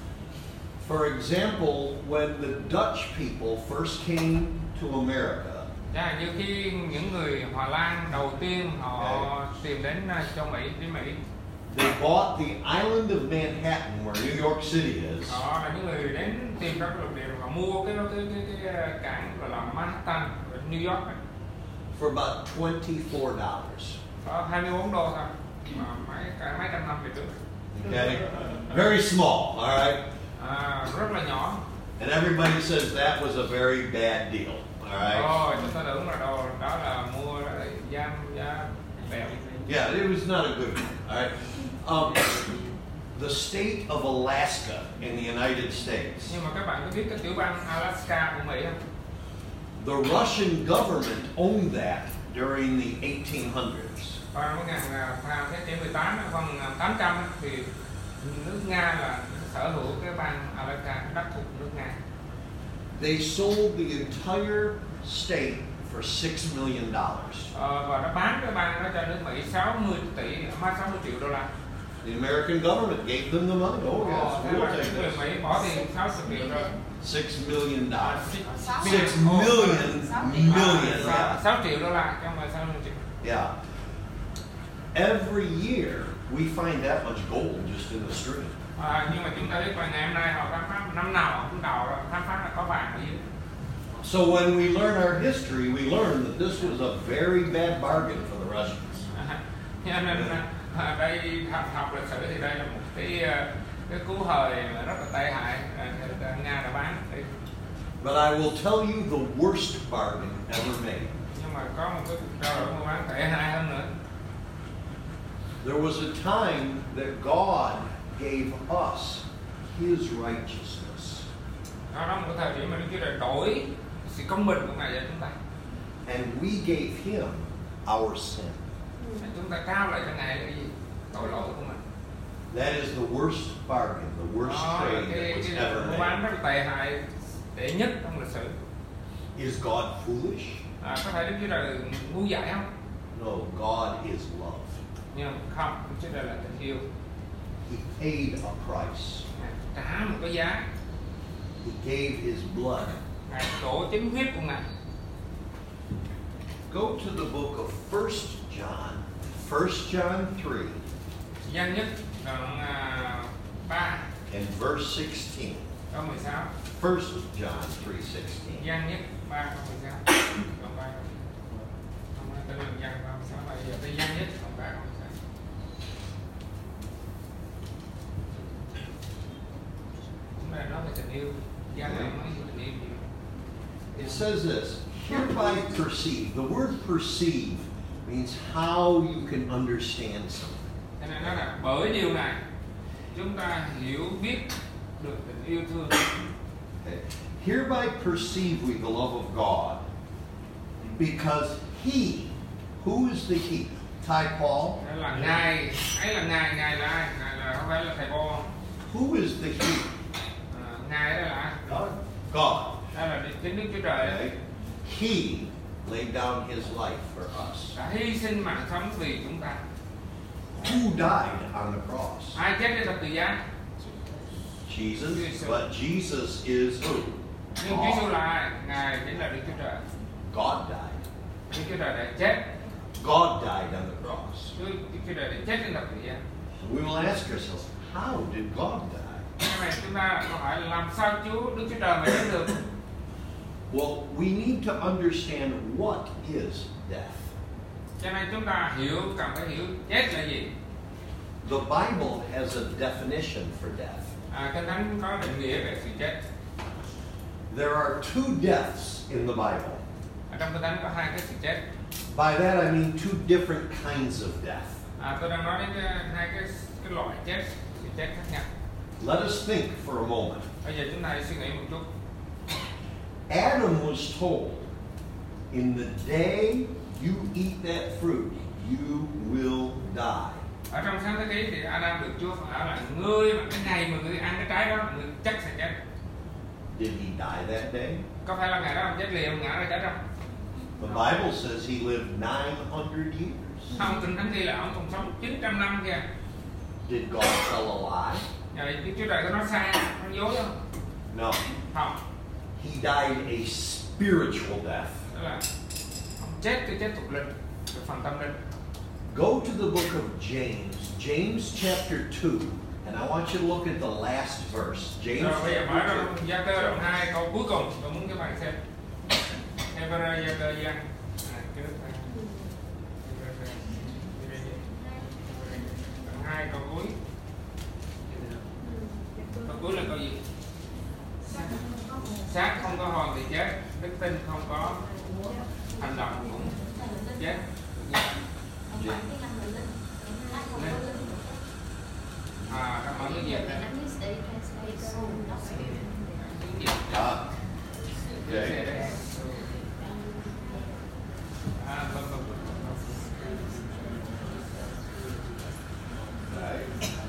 For example, when the Dutch people first came to America, Dạ, như khi những người Hòa Lan đầu tiên họ okay. tìm đến uh, cho Mỹ, đến Mỹ. They bought the island of Manhattan, where New York City is. Họ là những người đến tìm các lục địa, họ mua cái cái cái, cái cảng gọi là Manhattan ở New York này. For about twenty-four dollars. Có hai mươi bốn đô thôi, mà mấy cả mấy trăm năm về trước. Okay, very small. All right. À, rất là nhỏ. And everybody says that was a very bad deal. All right. Oh, chúng ta tưởng là đồ đó là mua giá giá bèo. Yeah, it was not a good one. All right. Um, the state of Alaska in the United States. Nhưng mà các bạn có biết cái tiểu bang Alaska của Mỹ không? The Russian government owned that during the eighteen hundreds. Vào năm một nghìn thế kỷ mười tám, vào tám trăm thì nước Nga là sở hữu cái bang Alaska, đất thuộc nước Nga. They sold the entire state for six million dollars. Ờ, và nó bán cái bang đó cho nước Mỹ sáu mươi tỷ, sáu mươi triệu đô la. The American government gave them the money. Oh yes, we'll take Người this. Mỹ bỏ tiền sáu mươi triệu rồi. Six million dollars. Six Six million million. Yeah. sáu triệu đô la, chứ không phải sáu mươi triệu. Yeah. Every year we find that much gold just in the stream. À, nhưng mà chúng ta biết là ngày hôm nay họ khám phá, năm nào họ cũng đào khám phá là có vàng ở dưới. So when we learn our history, we learn that this was a very bad bargain for the Russians. Cho nên à, đây học, học lịch sử thì đây là một cái cái cú hời mà rất là tệ hại Nga đã bán. But I will tell you the worst bargain ever made. Nhưng mà có một cái cuộc trao đổi mua bán tệ hại hơn nữa. There was a time that God gave us His righteousness. Đó là một cái thời điểm mà Đức Chúa Trời đổi sự công bình của Ngài cho chúng ta. And we gave Him our sin. Chúng ta trao lại cho Ngài cái gì? Tội lỗi của mình. That is the worst bargain, the worst Đó, trade cái, that was cái, ever mua bán made. rất tệ hại tệ nhất trong lịch sử. Is God foolish? À, có thể Đức Chúa Trời ngu dại không? No, God is love. Nhưng không, Đức Chúa Trời là tình yêu. He paid a price. Ngài trả một cái giá. He gave His blood. Ngài đổ chính huyết của Ngài. Go to the book of First John. First John three. Gian nhất đoạn uh, ba. And verse sixteen. Câu mười sáu. First John three sixteen. Gian nhất ba câu mười sáu. Đoạn ba. Không có tên là gian ba mười sáu, bây giờ tới gian nhất đoạn ba câu mười sáu. Chúng ta nói về tình yêu. Gian là nói về tình yêu. It says this, hereby perceive. The word perceive means how you can understand something. Cho nên nó là bởi điều này chúng ta hiểu biết được tình yêu thương. Okay. Hereby perceive we the love of God Because he, who is the he? Ty Paul? Đó là ngài, ấy là ngài, ngài là ai? Ngài là không phải là thầy Paul. Who is the he? À, ngài đó là ai? God. Đó là chính Đức Chúa Trời. Okay? He laid down his life for us. Đã hy sinh mạng sống vì chúng ta. Who died on the cross? Ai chết trên thập tự giá? Jesus. But Jesus is who? Nhưng Chúa Giêsu là ai? Ngài chính là Đức Chúa Trời. God died. Đức Chúa Trời đã chết. God died on the cross. Đức Chúa Trời đã chết trên thập tự giá. We will ask ourselves, how did God die? Cái này chúng ta câu hỏi là làm sao Chúa Đức Chúa Trời mà chết được? Well, we need to understand what is death. Cho nên chúng ta hiểu, cần phải hiểu chết là gì. The Bible has a definition for death. À, Kinh Thánh có định nghĩa về sự chết. There are two deaths in the Bible. Ở trong Kinh Thánh có hai cái sự chết. By that I mean two different kinds of death. À, tôi đang nói đến cái, hai cái cái loại chết, sự chết khác nhau. Let us think for a moment. Bây giờ chúng ta hãy suy nghĩ một chút. Adam was told, in the day you eat that fruit, you will die. Ở trong sáng thế ký thì Adam được Chúa phán là ngươi mà cái ngày mà ngươi ăn cái trái đó, ngươi chắc sẽ chết. Did he die that day? Có phải là ngày đó ông chết liền, ông ngã ra chết không? The Bible says he lived nine hundred years. Không, Kinh Thánh ghi là ông còn sống chín trăm năm kìa. Did God tell a lie? Rồi Đức Chúa Trời có nói sai, nói dối không? No. Không. He died a spiritual death. Đó là ông chết cái chết thuộc linh, cái phần tâm linh. Go to the book of James, James chapter two, and I want you to look at the last verse. James Rồi bây giờ mở ra chapter two. Gia Cơ đoạn hai câu cuối cùng, tôi muốn các bạn xem. Hebrew Gia Cơ Giăng. À, cái đoạn hai câu cuối. Câu cuối là câu gì? Xác không có hồn thì chết, đức tin không có hành động cũng chết. À, các bạn cái gì này? Ah, okay. À, vâng, vâng, vâng. Right.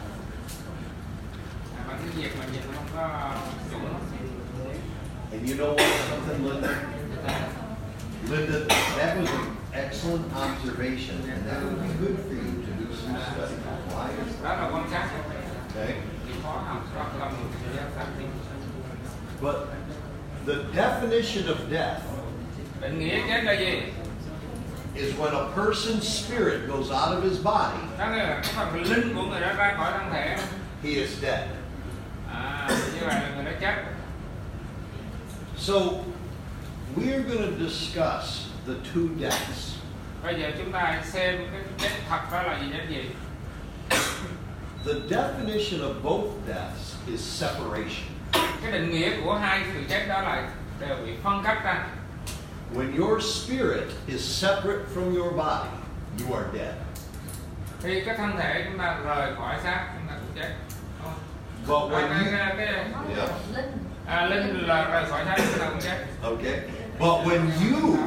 À, bằng tiếng Việt mà Việt không có chuẩn. And you know what, something, Linda? Linda, that was an excellent observation, and that would be good for you to do some study. Why? Đó là quan sát. Okay. Khó học, học lòng sẽ phát triển. But the definition of death Định nghĩa chết là gì? is when a person's spirit goes out of his body, Đó là cái phần linh của người đó ra khỏi thân thể. he is dead. À, như vậy là người đó chết. So, we're going to discuss the two deaths. Bây giờ chúng ta xem cái chết thật đó là gì, chết gì? The definition of both deaths is separation. Cái định nghĩa của hai sự chết đó là đều bị phân cách ra. When your spirit is separate from your body, you are dead. Khi cái thân thể chúng ta rời khỏi xác, chúng ta cũng chết. Đúng không? But when À, you, cái, cái, yeah, à, linh là rời khỏi xác, chúng ta cũng chết. okay. But when you,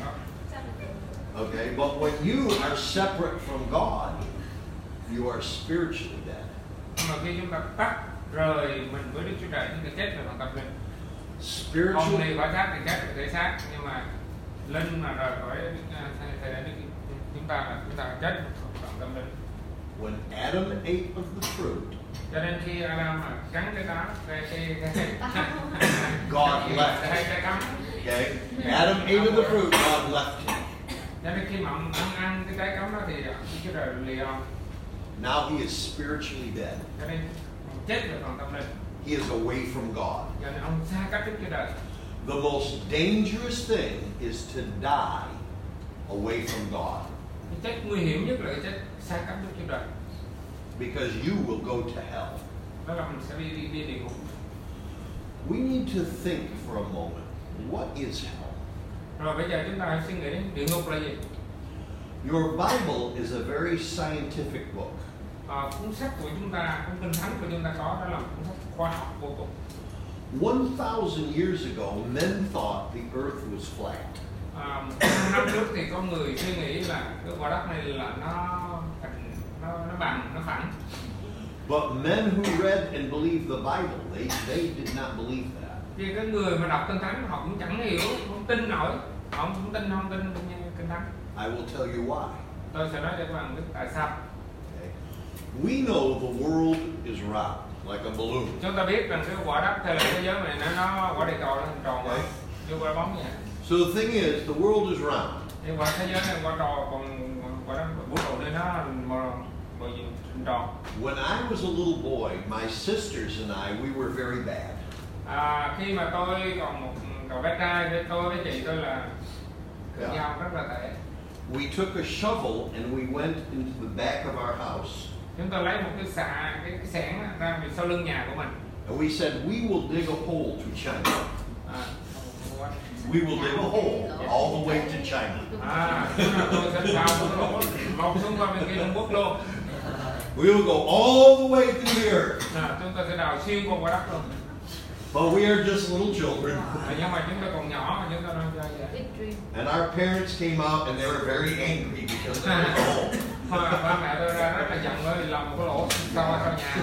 okay, but when you are separate from God, you are spiritually dead. Nhưng mà khi chúng ta tách rời mình với Đức Chúa Trời, chúng ta chết về phần tâm linh. Không Spiritual. đi khỏi xác thì chết về thể xác, nhưng mà linh mà rời khỏi thể thể chúng ta là chúng ta chết về phần tâm linh. When Adam ate of the fruit, Cho nên khi Adam mà cắn cái đó, cái cái cái God left. cái cái cắn. Okay, Adam ate of the fruit, God left him. Cho nên khi mà ông ăn ăn cái trái cấm đó thì Đức Chúa Trời lìa ông. Now he is spiritually dead. Cho nên ông chết về phần tâm linh. He is away from God. Cho nên ông xa cách Đức Chúa Trời. The most dangerous thing is to die away from God, Cái chết nguy hiểm nhất là cái chết xa cách Đức Chúa Trời. because you will go to hell. Đó là mình sẽ đi đi, đi địa ngục. We need to think for a moment. What is hell? Rồi bây giờ chúng ta hãy suy nghĩ đến địa ngục là gì? Your Bible is a very scientific book. À, cuốn sách của chúng ta, cuốn kinh thánh của chúng ta có đó là một cuốn sách khoa học vô cùng. One thousand years ago, men thought the earth was flat. À, năm trước thì có người suy nghĩ là cái quả đất này là nó nó nó bằng nó phẳng. But men who read and believed the Bible, they, they did not believe that. Vì cái người mà đọc Kinh Thánh họ cũng chẳng hiểu, không tin nổi, họ không tin không tin Kinh Thánh. I will tell you why. Tôi sẽ nói cho các bạn biết tại sao. Okay. We know the world is round, like a balloon. Chúng ta biết rằng cái quả đất hay là thế giới này nó nó quả địa cầu nó hình tròn vậy, như quả bóng vậy. So the thing is, the world is round. Nhưng quả thế giới này quả tròn, còn quả đất vũ trụ này nó màu màu gì hình tròn. When I was a little boy, my sisters and I, we were very bad. À, khi mà tôi còn một cậu bé trai với tôi với chị tôi là cãi nhau rất là tệ. We took a shovel and we went into the back of our house. Chúng tôi lấy một cái xà, cái, cái xẻng ra phía sau lưng nhà của mình. And we said, we will dig a hole to China. À, We will dig a hole all the way to China. à, tức là tôi sẽ đào một cái lỗ lọt xuống qua bên kia Trung Quốc luôn. We will go all the way through the earth. À, chúng tôi sẽ đào xuyên qua quả đất luôn. But we are just little children. À, nhưng mà chúng tôi còn nhỏ mà chúng tôi nói cho vậy. And our parents came out and they were very angry because there was a hole. Mà ba mẹ tôi ra rất là giận bởi vì làm một cái lỗ sau sau nhà.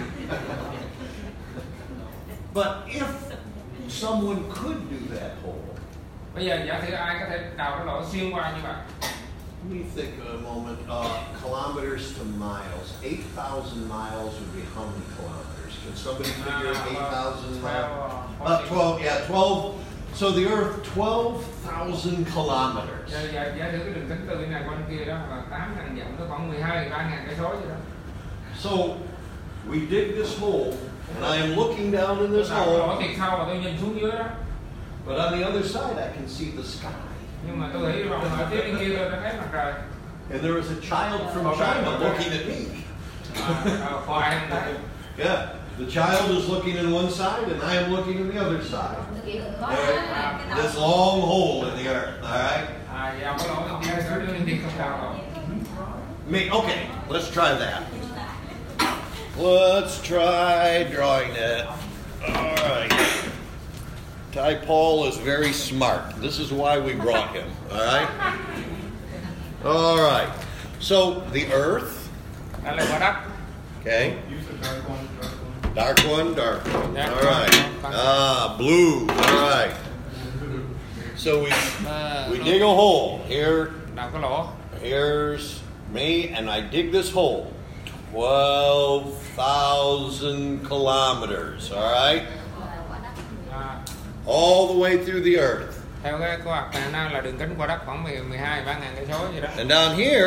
But if someone could do that hole, Bây giờ giả sử ai có thể đào cái lỗ xuyên qua như vậy? let me think a moment. Uh, kilometers to miles. eight thousand miles would be how many kilometers? Can somebody figure eight thousand miles? About twelve, yeah, twelve. So the earth, twelve thousand kilometers. Giờ giả, giả sử cái đường kính từ bên này qua bên kia đó là tám ngàn dặm, nó khoảng mười hai ba ngàn cây số vậy đó. So we dig this hole, and I am looking down in this Đào cái lỗ hole, thiệt sâu và tôi nhìn xuống dưới đó. but on the other side I can see the sky. Nhưng mà tôi nghĩ vòng ở phía bên kia tôi đã thấy mặt trời. And there was a child from China looking at me. À, khoai không thấy. Yeah, the child is looking in one side, and I am looking in the other side. There- This long hole in the earth. All right. À, vào cái lỗ bên kia sẽ đưa lên đi không đào rồi. Me. Okay. Let's try that. Let's try drawing that. All right. Ty Paul is very smart. This is why we brought him. All right. All right. So the earth. Đây là quả đất. Okay. Dark one, dark one. Yeah. All right. Ah, blue. All right. So we À, we dig a hole here. đào cái lỗ. Here's me, and I dig this hole. Twelve thousand kilometers. All right. À, All the way through the earth. theo cái kế hoạch này nó là đường kính quả đất khoảng mười hai ba ngàn cây số gì đó. And down here,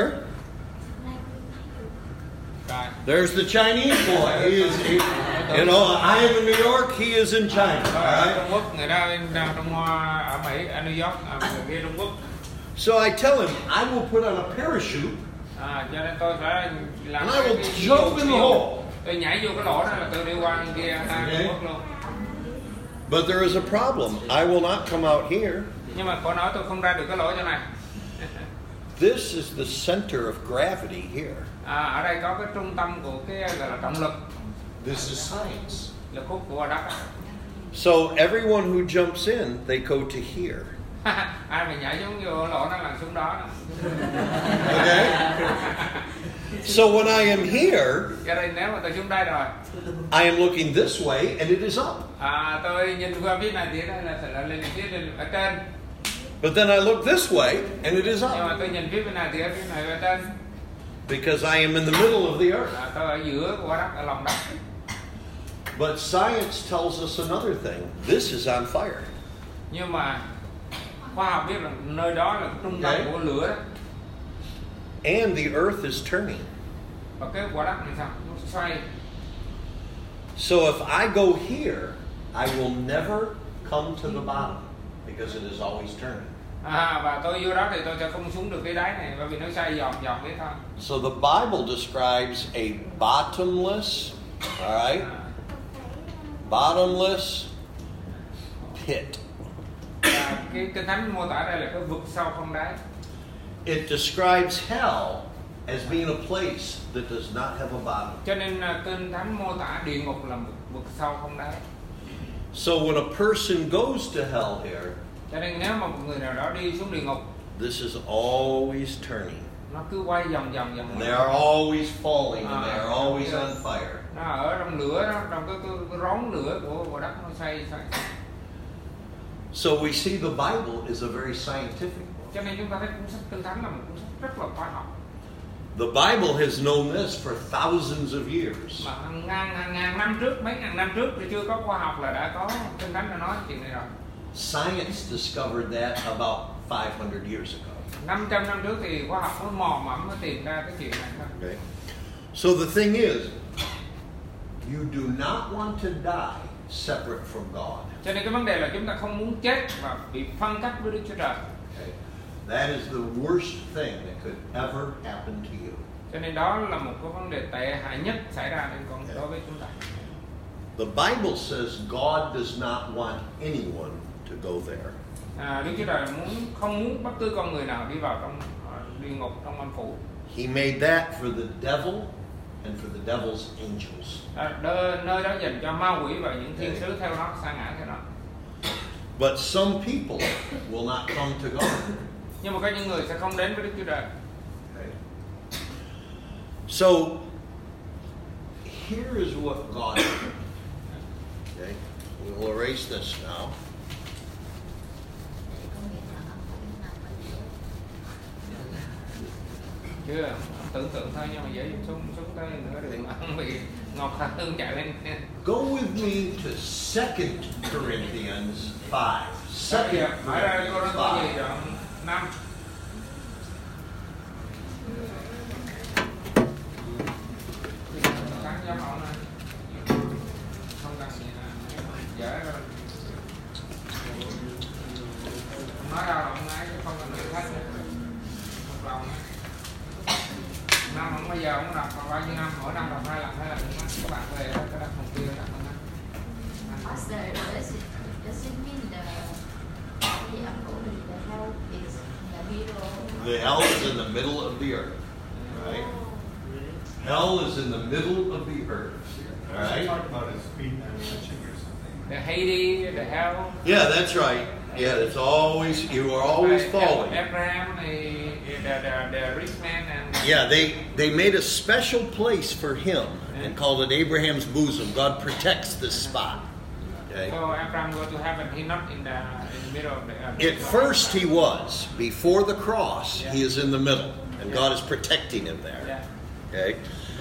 Rồi. there's the Chinese boy. He is, he, you know, I am in New York. He is in China. All Ở right. Trung Quốc, người ta bên Trung Hoa ở Mỹ, ở New York, ở người kia Trung Quốc. So I tell him I will put on a parachute. À, cho nên tôi phải làm And I will cái- jump in the hole. tôi nhảy vô cái lỗ đó là tôi đi qua bên kia sang Okay. Trung Quốc luôn. But there is a problem. I will not come out here. Nhưng mà có nói tôi không ra được cái lỗ chỗ này. This is the center of gravity here. À, ở đây có cái trung tâm của cái gọi là trọng lực, This is science. lực hút của quả đất. So everyone who jumps in, they go to here. Ai mà nhảy xuống vô cái lỗ nó là xuống đó. Okay? So when I am here, Cho nên nếu mà tôi xuống đây rồi, I am looking this way and it is up. à, tôi nhìn qua phía này thì đây là sẽ là lên phía lên ở trên. But then I look this way and it is Nhưng mà up. tôi nhìn phía bên này thì ở phía này ở trên. Because I am in the middle of the earth. À, tôi ở giữa của quả đất, ở lòng đất. But science tells us another thing. This is on fire. Nhưng mà khoa học biết rằng nơi đó là trung tâm Okay. của lửa đó. And the earth is turning. Và cái quả đất này sao? Nó xoay. So if I go here, I will never come to the bottom because it is always turning. À, và tôi vô đó thì tôi sẽ không xuống được cái đáy này bởi vì nó xoay giòn giòn biết thôi. So the Bible describes a bottomless, all right? À, Bottomless pit. và cái kinh thánh mô tả đây là cái vực sâu không đáy. It describes hell as being a place that does not have a bottom. Cho nên à, kinh thánh mô tả địa ngục là một vực sâu không đáy. So when a person goes to hell here, Cho nên nếu mà một người nào đó đi xuống địa ngục, this is always turning. Nó cứ quay vòng vòng vòng. And they are always falling and they À, are always yeah. on fire. Nó ở trong lửa, nó trong cái, cái, cái rốn lửa của, của đất nó xoay xoay. So we see the Bible is a very scientific book. Cho nên chúng ta thấy cuốn sách Kinh Thánh là một cuốn sách rất là khoa học. The Bible has known this for thousands of years. Mà hàng ngàn, hàng ngàn năm trước, mấy ngàn năm trước thì chưa có khoa học là đã có Kinh Thánh đã nói chuyện này rồi. Science discovered that about five hundred years ago. năm trăm năm trước thì khoa học nó mò mẫm nó tìm ra cái chuyện này thôi. Okay. So the thing is, you do not want to die separate from God. Cho nên cái vấn đề là chúng ta không muốn chết và bị phân cách với Đức Chúa Trời. Okay. That is the worst thing that could ever happen to you. Cho nên đó là một cái vấn đề tệ hại nhất xảy ra trên con đối với chúng ta. The Bible says God does not want anyone to go there. À, Đức Chúa Trời muốn không muốn bất cứ con người nào đi vào trong uh, địa ngục, trong âm phủ. He made that for the devil and for the devil's angels. À, đơ, nơi đó dành cho ma quỷ và những thiên sứ theo nó, sa ngã theo nó. But some people will not come to God. Nhưng mà có những người sẽ không đến với Đức Chúa Trời. Okay. So here is what God did. Okay. We will erase this now. Chưa, tưởng tượng thôi nhưng mà dễ dùng súng súng tới nữa đừng mà không bị Ngọc Hương chạy lên. Go with me to Second Corinthians five. Second Ở đây cô nó Corinthians có gì five. đoạn năm. Sáng gió mỏng này. Không cần gì là dễ rồi. Nói ra đoạn ngay chứ không cần người khách nữa. Một lòng này. Năm không bao giờ không đọc, còn bao nhiêu năm mỗi năm đọc hai lần hai lần nữa các bạn về đó cái đọc một kia đọc một năm. Pastor, does it, does it mean the, the according the hell is in the middle? The hell is in the middle of the earth. Right? Hell is in the middle of the earth. All What you right? talk about is feet not touching or something. The Hades, the hell. Yeah, that's right. Yeah, it's always you are always falling. Abraham, the, the, the, the rich man and Yeah, they they made a special place for him and called it Abraham's bosom. God protects this spot. Okay. so Abraham go to heaven. He not in the in the middle of the earth. At first he was. Before the cross, he is in the middle. And God is protecting him there. Yeah. Okay.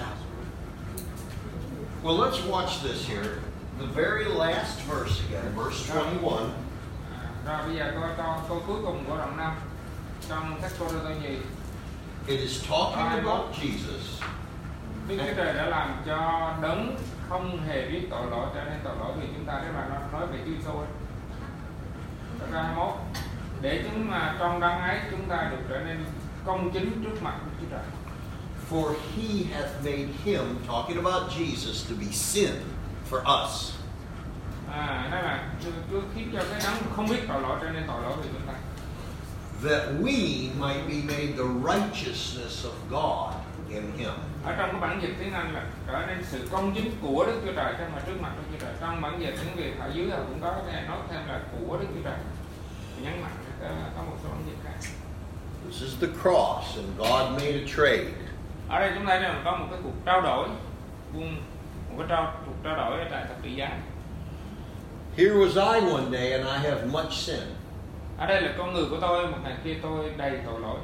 Well, let's watch this here. The very last verse again, verse twenty-one. À, rồi bây giờ coi cho câu cuối cùng của đoạn năm trong sách Cô Rơ Tô nhì. It is talking about Jesus. Đức Chúa Trời đã làm cho đấng không hề biết tội lỗi trở nên tội lỗi vì chúng ta, đấy là nó nói về Chúa Giêsu ấy. Câu hai mươi mốt để chúng mà trong đấng ấy chúng ta được trở nên công chính trước mặt Đức Chúa Trời. For he hath made him, talking about Jesus, to be sin for us. À, đó là Chúa khiến cho cái đấng không biết tội lỗi trở nên tội lỗi vì chúng ta. That we might be made the righteousness of God in him. Ở trong cái bản dịch tiếng Anh là trở nên sự công chính của Đức Chúa Trời trong mà trước mặt Đức Chúa Trời. Trong bản dịch tiếng Việt ở dưới cũng có cái nói thêm là của Đức Chúa Trời. Nhấn mạnh có, có một số bản dịch khác. This is the cross, and God made a trade. Ở đây chúng ta thấy là có một cái cuộc trao đổi, buôn một cái trao cuộc trao đổi ở tại thập tự giá. Here was I one day, and I have much sin. Ở đây là con người của tôi, một ngày kia tôi đầy tội lỗi.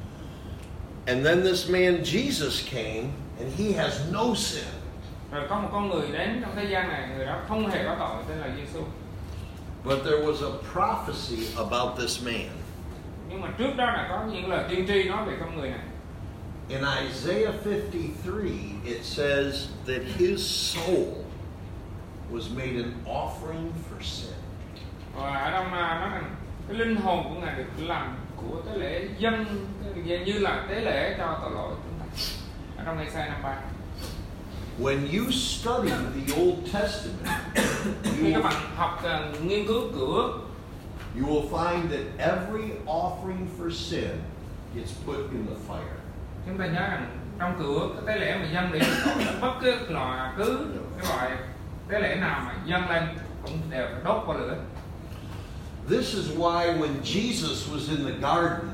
And then this man Jesus came, and he has no sin. Rồi có một con người đến trong thế gian này, người đó không hề có tội, tên là Giêsu. But there was a prophecy about this man. Nhưng mà trước đó là có những lời tiên tri nói về con người này. In Isaiah fifty-three, it says that his soul was made an offering for sin. Và ở trong nói rằng cái linh hồn của ngài được làm của tế lễ dân như là tế lễ cho tội lỗi chúng ta. Ở trong Ê-sai năm ba. When you study the Old Testament, Khi you các will, bạn học uh, nghiên cứu cửa, you will find that every offering for sin gets put in the fire. chúng ta nhớ rằng trong cửa cái tế lễ mà dân để tội bất cứ loại cứ cái loại tế lễ nào mà dâng lên cũng đều phải đốt qua lửa. This is why when Jesus was in the garden,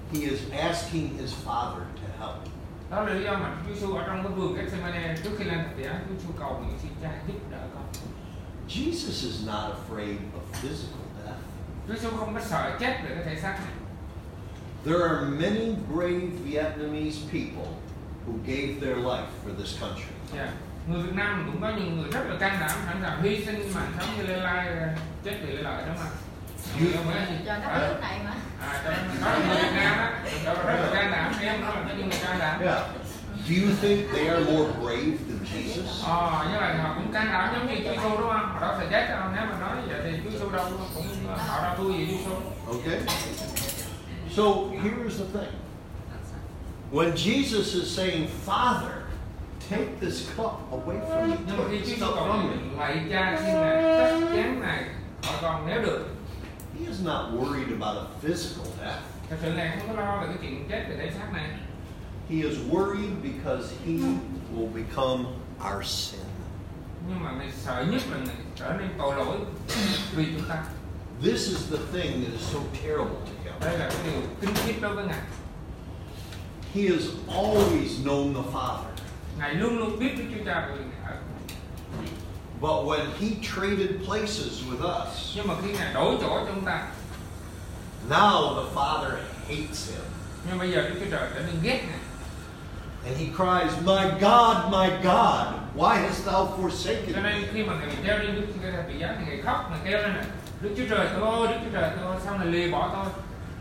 he is asking his Father to help. Đó là lý do mà Chúa Giêsu ở trong cái vườn Gethsemane trước khi lên thập giá, Chúa Giêsu cầu nguyện xin Cha giúp đỡ con. Jesus is not afraid of physical death. Chúa Giêsu không có sợ chết về cái thể xác này. There are many brave Vietnamese people who gave their life for this country. Yeah. Người Việt Nam cũng có những người rất là can đảm, sẵn sàng hy sinh mạng sống như Lê Lai, chết vì lợi lợi đó mà. Cho đất nước này mà. À, đó là người Việt Nam á, đó là rất là can đảm, em đó là cái những người can đảm. Yeah. Do you think they are more brave than Jesus? Ờ, như là họ cũng can đảm giống như Chúa Giêsu đúng không? Họ đâu phải chết đâu, nếu mà nói vậy thì Chúa Giêsu đâu cũng họ đâu thua gì Chúa Giêsu. Okay. So here's the thing. When Jesus is saying, Father, take this cup away from me. Nhưng mà khi Chúa Take this Giêsu cup cầu from me. nguyện lạy Cha xin là tất chén này họ còn nếu được. He is not worried about a physical death. Thật sự Ngài không có lo về cái chuyện chết về thể xác này. He is worried because he will become our sin. Nhưng mà Ngài sợ nhất là Ngài trở nên tội lỗi vì chúng ta. This is the thing that is so terrible to him. Đây là cái điều kinh khiếp đối với Ngài. He has always known the Father. Ngài luôn luôn biết Đức Chúa Cha vì Ngài ở. But when he traded places with us, Nhưng mà khi Ngài đổi chỗ cho chúng ta, now the Father hates him. nhưng bây giờ Đức Chúa Trời trở nên ghét Ngài. And he cries, My God, my God, why hast thou forsaken Cho nên me? khi mà Ngài bị treo lên Đức Chúa Trời bị giá thì Ngài khóc, Ngài kêu lên này: Đức Chúa Trời tôi, Đức Chúa Trời tôi, sao Ngài lìa bỏ tôi?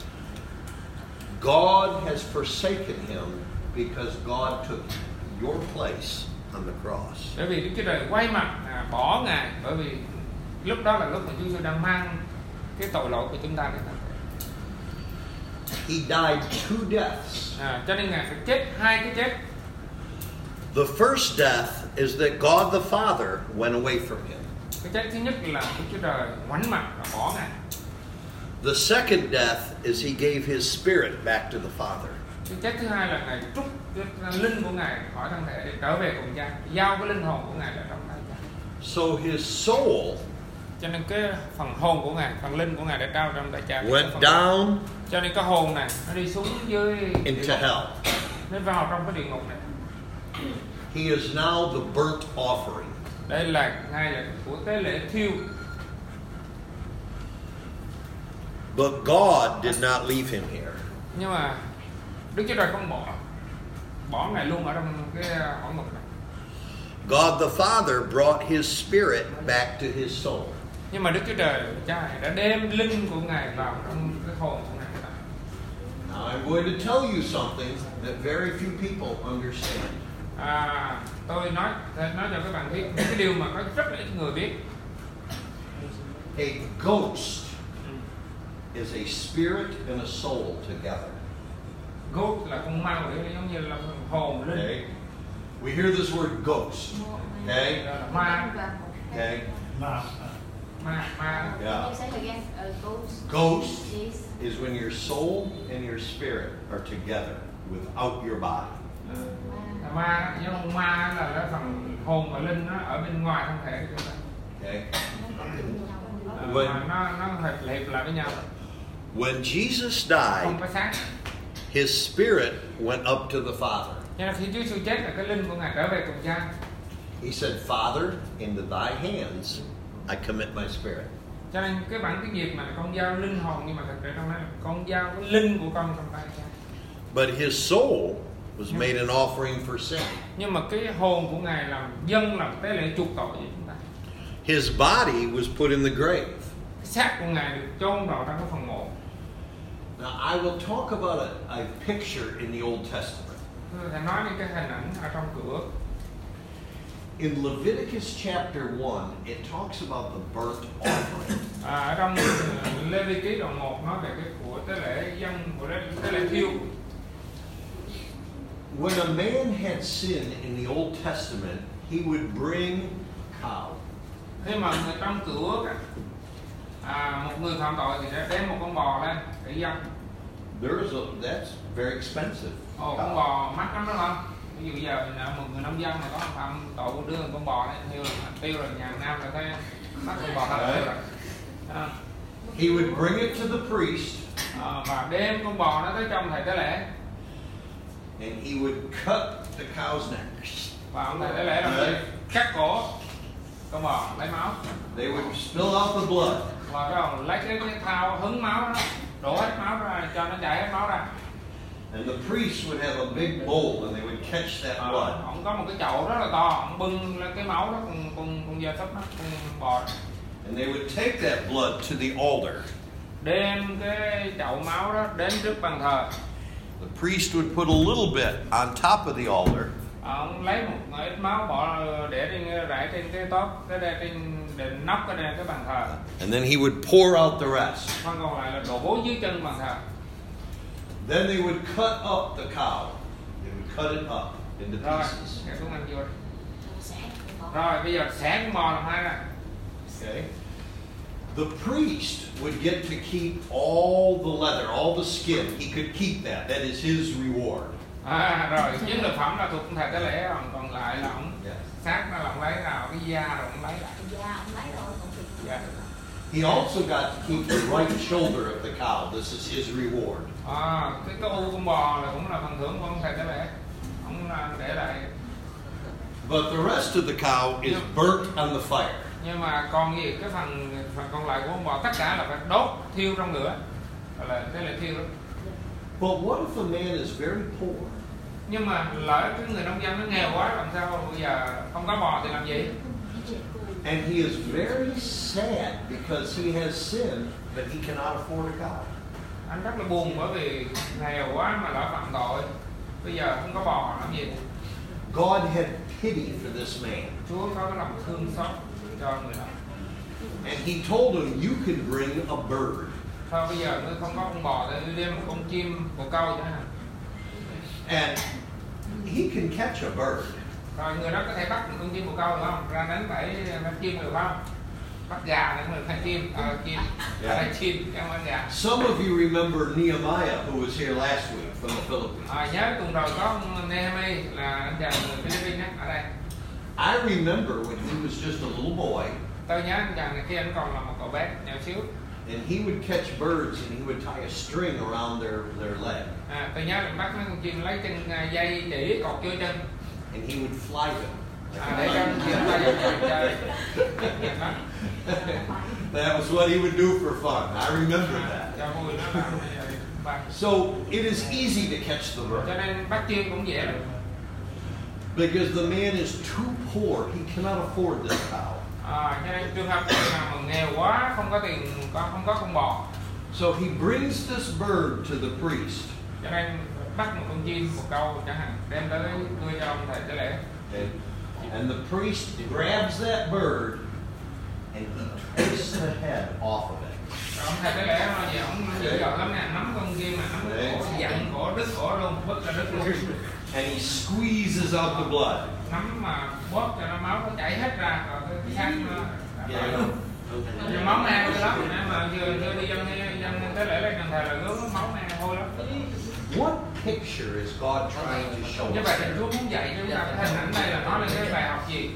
God has forsaken him because God took your place on the cross. Bởi vì Đức Chúa Trời quay mặt à, bỏ Ngài, bởi vì lúc đó là lúc mà Chúa Giêsu đang mang cái tội lỗi của chúng ta để làm. He died two deaths. À, cho nên Ngài phải chết hai cái chết. The first death is that God the Father went away from him. Cái chết thứ nhất là Đức Chúa Trời ngoảnh mặt và bỏ Ngài. The second death is he gave his spirit back to the Father. Cái chết thứ hai là Ngài trút cái linh của Ngài khỏi thân thể để trở về cùng Cha, giao cái linh hồn của Ngài lại trong tay Cha. So his soul Cho nên cái phần hồn của Ngài, phần linh của Ngài đã trao trong tay Cha. went Phần down hồn. Cho nên cái hồn này nó đi xuống dưới địa into ngục. hell. Nó vào trong cái địa ngục này. He is now the burnt offering. Đây là Ngài là của tế lễ thiêu. But God did not leave him here. Nhưng mà Đức Chúa Trời không bỏ bỏ Ngài luôn ở trong cái hỏa ngục này. God the Father brought his spirit back to his soul. Nhưng mà Đức Chúa Trời Cha đã đem linh của Ngài vào trong cái hồn của Ngài. Now I'm going to tell you something that very few people understand. À, tôi nói nói cho các bạn biết những cái điều mà có rất là ít người biết. A ghost is a spirit and a soul together. Ghost là con ma quỷ, giống như là hồn linh. Okay? We hear this word ghost. Okay? Là ma, Okay? ma, ma. Yeah. You say it again. A ghost. Ghost Is is when your soul and your spirit are together without your body. Là ma, giống con ma là cái phần hồn và linh nó ở bên ngoài thân thể của chúng ta. Okay? À, When- mà nó nó hợp liệp lại với nhau. When Jesus Không died, có xác. his spirit went up to the Father. Cho nên khi Chúa Giêsu chết là cái linh của Ngài trở về cùng Cha. He said, Father, into thy hands I commit my spirit. Cho nên cái bản tiếng Việt mà con giao linh hồn, nhưng mà thực tế trong đó là con giao cái linh của con trong tay Cha. But his soul was made an offering for sin. Nhưng mà cái hồn của Ngài làm dân làm tế lễ chuộc tội cho chúng ta. His body was put in the grave. Cái xác của Ngài được chôn vào trong cái phần mộ. Now I will talk about a, a picture in the Old Testament. Tôi sẽ nói những cái hình ảnh ở trong Cựu Ước. In Leviticus chapter one, it talks about the burnt offering. À, ở trong Lê Vi Ký đoạn một nói về cái của tế lễ dân, của tế, tế lễ thiêu. When a man had sinned in the Old Testament, he would bring cow. Khi mà người trong Cựu Ước á, à, một người phạm tội thì sẽ đem một con bò lên để dâng. There's a that's very expensive. Ồ, con bò mắc lắm đúng không? Ví dụ giờ mình một người nông dân mà có phạm tội đưa một con bò lên tiêu tiêu rồi nhà Nam là thấy mắc con bò hết rồi. À. He would bring it to the priest. À, và đem con bò nó tới trong thầy tế lễ. And he would cut the cow's neck. Và ông thầy tế lễ làm gì? Cắt cổ con bò, lấy máu. They would spill out the blood. Và cái ông lấy cái, cái thao hứng máu đó, đổ hết máu ra cho nó chảy hết máu ra. And the priest would have a big bowl and they would catch that À, blood. ông có một cái chậu rất là to, ông bưng lên cái máu đó cùng cùng cùng giờ sắp đó, cùng bò đó. And they would take that blood to the altar. Đem cái chậu máu đó đến trước bàn thờ. The priest would put a little bit on top of the altar. À, ông lấy một ít máu bỏ để trên rải trên cái top cái đây trên đỉnh nóc cái đây cái bàn thờ. And then he would pour out the rest. Còn còn lại là đổ bố dưới chân bàn thờ. Then they would cut up the cow. They would cut it up into Rồi, pieces. cái xuống anh vô. Sẽ con bò. Rồi bây giờ xẻ con bò làm hai ra. Okay. The priest would get to keep all the leather, all the skin. He could keep that. That is his reward. À, rồi chiến lợi phẩm là thuộc thầy tế lễ, còn còn lại là ông Yeah. xác ra là ông lấy ra cái da rồi ông lấy lại. Da ông lấy rồi còn thịt. Dạ. He also got to keep the right shoulder of the cow. This is his reward. À, cái cái u con bò là cũng là phần thưởng của ông thầy tế lễ. Ông là để lại. But the rest of the cow is burnt on the fire. Nhưng mà còn gì cái phần phần còn lại của con bò tất cả là phải đốt thiêu trong lửa, gọi là cái là thiêu đó. But what if a man is very poor? Nhưng mà lỡ cái người nông dân nó nghèo quá làm sao bây giờ không có bò thì làm gì? And he is very sad because he has sinned, but he cannot afford a cow. Anh rất là buồn bởi vì nghèo quá mà lỡ phạm tội, bây giờ không có bò làm gì? God had pity for this man. Chúa có cái lòng thương xót cho người đó. And he told him, you can bring a bird. Thôi bây giờ ngươi không có con bò thì ngươi đem một con chim bồ câu chẳng hạn. And he can catch a bird. Rồi người đó có thể bắt một con chim bồ câu được không? Ra đánh bẫy bắt chim được không? Bắt gà để người thay chim, à, chim, Yeah. thay chim, chẳng phải gà. Some of you remember Nehemiah, who was here last week from the Philippines. À, nhớ tuần rồi có ông Nehemi là anh chàng người Philippines nhé, ở đây. I remember when he was just a little boy, Tôi nhớ anh chàng này khi anh còn là một cậu bé nhỏ xíu. and he would catch birds and he would tie a string around their, their leg. À, tôi nhớ là bắt mấy con chim lấy chân à, dây chỉ cột vô chân. And he would fly them. À, để cho con chim bay vô trời chơi. Đó. That was what he would do for fun. I remember that. Cho vui nó làm bay. So it is easy to catch the Cho bird. nên bắt chim cũng dễ lắm. Because the man is too poor. He cannot afford this cow. À, cho nên trường hợp người nào mà nghèo quá không có tiền, có không có con bò, So he brings this bird to the priest. cho nên bắt một con chim một câu chẳng hạn đem tới nuôi cho ông thầy tế lễ. Okay? And the priest grabs that bird and he takes the head off of it. Rồi ông thầy tế lễ mà gì ông dữ dội lắm nè, nắm con chim mà nắm cổ dặn cổ đứt cổ luôn, bứt ra đứt luôn. And he squeezes out the blood. Nắm mà bóp cho nó máu nó chảy hết ra rồi cái xác nó. Yeah. Nhưng máu me cái lắm nè mà vừa vừa đi dân dân tế lễ lên đền thờ là gớm máu me hôi lắm. What picture is God trying to show Như vậy thì us? Chúa muốn dạy cho chúng ta cái hình ảnh đây là nói lên cái bài học gì?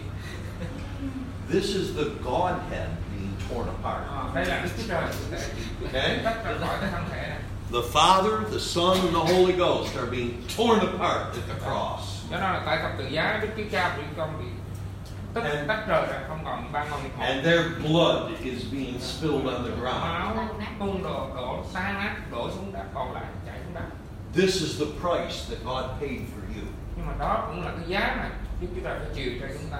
This is the Godhead being torn apart. À, đây là Đức Chúa Trời Okay? tách ra khỏi cái thân thể này. The Father, the Son, and the Holy Ghost are being torn apart at the cross. Cho nên là tại thập tự giá Đức Chúa Cha của con bị tách tách rời ra, không còn ban con hồn. And their blood is being spilled on the ground. Máu tung đổ đổ tan nát đổ xuống đất còn lại chảy xuống đất. This is the price that God paid for you. Nhưng mà đó cũng là cái giá mà Đức Chúa Trời phải chịu cho chúng ta.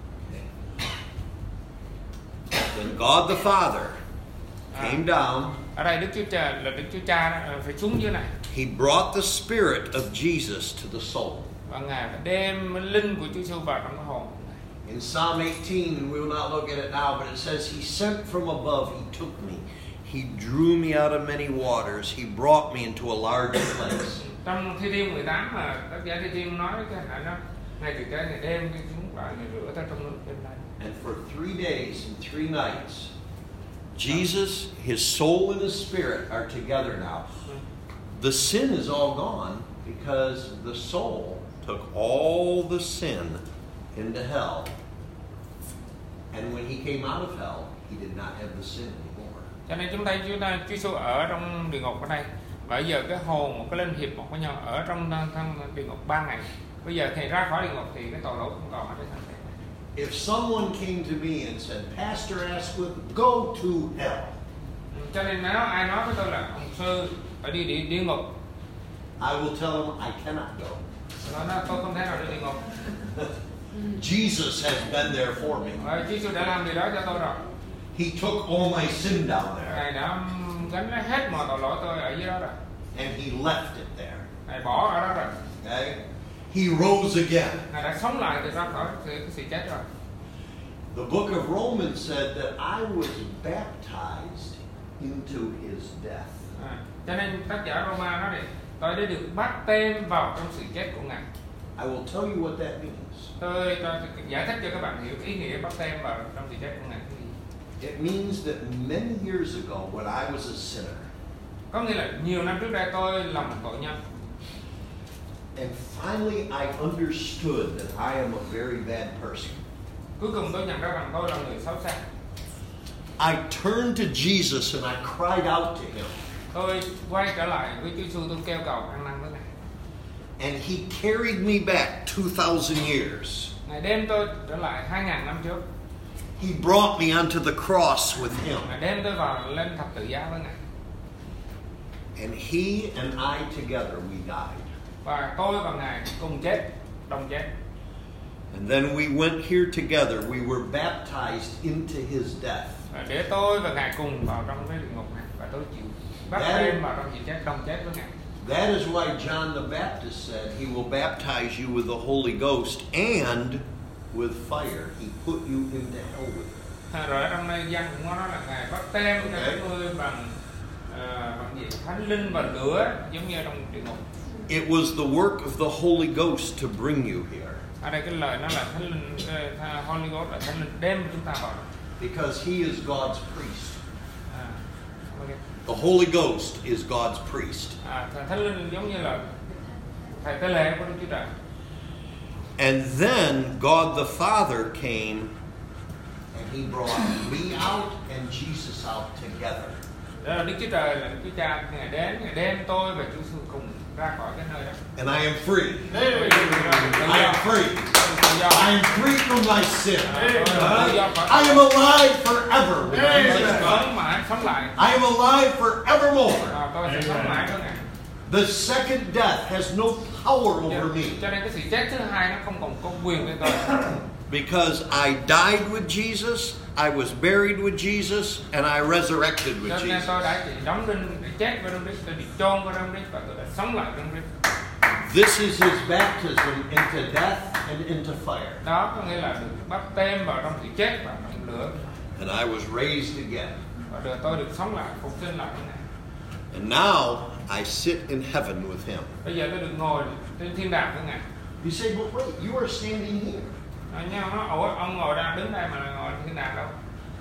When God the Father came down, Ở đây Đức Chúa Trời là Đức Chúa Cha đó, phải xuống dưới này. He brought the Spirit of Jesus to the soul. Và Ngài phải đem linh của Chúa Giêsu vào trong cái hồn. In Psalm eighteen, and we will not look at it now, but it says, He sent from above, He took me. He drew me out of many waters. He brought me into a large place. Trong Thi Thiên mười tám mà tác giả Thi Thiên nói cái hạnh đó, Ngài từ trên Ngài đem đi xuống và Ngài rửa ta trong nước bên này. And for three days and three nights, Jesus, His soul and His Spirit are together now. The sin is all gone because the soul took all the sin into hell. And when He came out of hell, He did not have the sin anymore. Cho nên chúng ta chúng ta Chúa Giêsu ở trong địa ngục ở đây. Và bây giờ cái hồn một cái linh hiệp một với nhau ở trong thân địa ngục ba ngày. Bây giờ thầy ra khỏi địa ngục thì cái tội lỗi không còn ở trên thân thể. If someone came to me and said, Pastor Asquith, go to hell. Cho nên nếu ai nói với tôi là ông sư phải đi địa, địa ngục, I will tell him I cannot go. nói nó tôi không thể nào đi địa ngục. Jesus has been there for me. Và Chúa Giêsu đã làm điều đó cho tôi rồi. He took all my sin down there Ngài đã gánh lấy hết mọi tội lỗi tôi ở dưới đó rồi. and he left it there. Ngài bỏ ở đó rồi. Okay? He rose again. Ngài đã sống lại từ ra khỏi sự, sự chết rồi. The book of Romans said that I was baptized into his death. À, cho nên tác giả Roma nói này, tôi đã được bắt tên vào trong sự chết của Ngài. I will tell you what that means. Tôi, tôi, tôi giải thích cho các bạn hiểu ý nghĩa bắt tên vào trong sự chết của Ngài. It means that many years ago when I was a sinner, Có nghĩa là nhiều năm trước đây tôi là một tội nhân. and finally I understood that I am a very bad person. Cuối cùng tôi nhận ra rằng tôi là người xấu xa. I turned to Jesus and I cried out to him. Tôi quay trở lại với Chúa Giêsu, tôi kêu cầu ăn năn với Ngài. And he carried me back two thousand years. Ngài đem tôi trở lại hai ngàn năm trước. He brought me onto the cross with him. Ngài đem tôi vào lên thập tự giá với Ngài. And he and I together we died. Và tôi và Ngài cùng chết, đồng chết. And then we went here together. We were baptized into his death. Và để tôi và Ngài cùng vào trong cái địa ngục này và tôi chịu bắt tên vào trong sự chết, đồng chết với Ngài. That is why John the Baptist said he will baptize you with the Holy Ghost and with fire. He put you into hell with it. À, rồi ở trong đây Giăng cũng có nói là Ngài bắt tem cho Okay. các ngươi bằng uh, bằng gì thánh linh và lửa giống như trong địa ngục. It was the work of the Holy Ghost to bring you here. Ở đây cái lời nó là thánh linh, uh, Holy Ghost là thánh linh đem chúng ta vào. Because he is God's priest. À, okay. The Holy Ghost is God's priest. À, thánh linh giống như là thầy tế lễ của Đức Chúa Trời. And then God the Father came and he brought me out and Jesus out together. Đó là Đức Chúa Trời là Đức Chúa Cha, Ngài đến, Ngài đem tôi và Chúa Giêsu cùng ra khỏi cái nơi đó. And I am free. Tự I am do. free. Tự do. I am free from my sin. Tự do khỏi- I am alive forever with Jesus. Sống mãi, sống lại. I am alive forevermore. À, tôi sẽ sống mãi với Ngài. The second death has no power over me Cho nên cái sự chết thứ hai nó không còn có quyền với tôi. because I died with Jesus, I was buried with Jesus, and I resurrected with Cho nên Jesus. tôi đã chỉ đóng đinh, để chết với Đấng Christ, tôi bị chôn với Đấng Christ và tôi đã sống lại với Đấng Christ. This is his baptism into death and into fire. Đó có nghĩa là được bắt tem vào trong sự chết và trong lửa. And I was raised again. Và được tôi được sống lại, phục sinh lại với Ngài. And now I sit in heaven with him. Bây giờ tôi được ngồi trên thiên đàng với Ngài. You say, but wait, you are standing here. Nói nhau nó, ủa ông ngồi ra đứng đây mà lại ngồi trên thiên đàng đâu?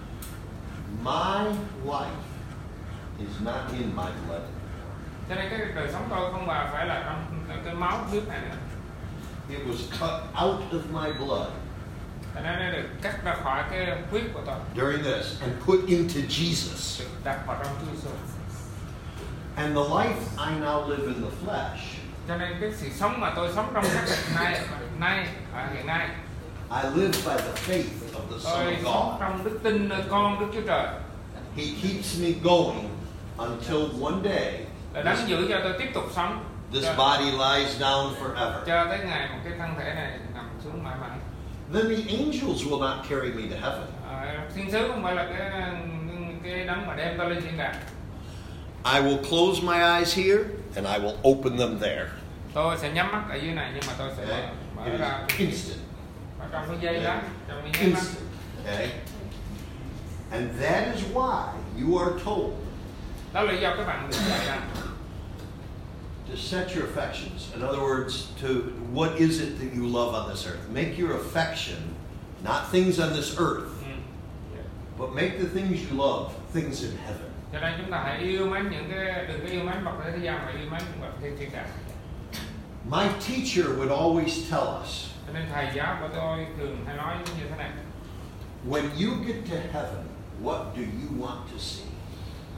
My life is not in my blood. Cho nên cái đời sống tôi không mà phải là trong cái máu huyết này nữa. It was cut out of my blood Cho nên nó được cắt ra khỏi cái huyết của tôi, during this and put into Jesus. được đặt vào trong Chúa Giêsu. And the life I now live in the flesh, Cho nên cái sự sống mà tôi sống trong xác thịt này, nay và hiện nay, I live by the faith of the Son tôi of sống God. trong đức tin nơi con Đức Chúa Trời. He keeps me going until one day Là đáng giữ cho tôi tiếp tục sống. this cho, body lies down forever. cho tới ngày một cái thân thể này nằm xuống mãi mãi. Then the angels will not carry me to heaven. À, thiên sứ không phải là cái cái đấng mà đem tôi lên thiên đàng. I will close my eyes here and I will open them there. Tôi sẽ nhắm mắt ở dưới này nhưng mà tôi sẽ Okay? mở, It mở ra is instant. ở trong cái dây đó, trong cái nháy mắt. Instant. Okay? And that is why you are told Đó là lý do các bạn được dạy rằng to set your affections. In other words, to what is it that you love on this earth? Make your affection not things on this earth, ừ. but make the things you love things in heaven. Cho nên chúng ta hãy yêu mến những cái đừng có yêu mến vật thế gian mà yêu mến những vật thiên thiên đàng. My teacher would always tell us, Cho nên thầy giáo của tôi thường hay nói như thế này: when you get to heaven, what do you want to see?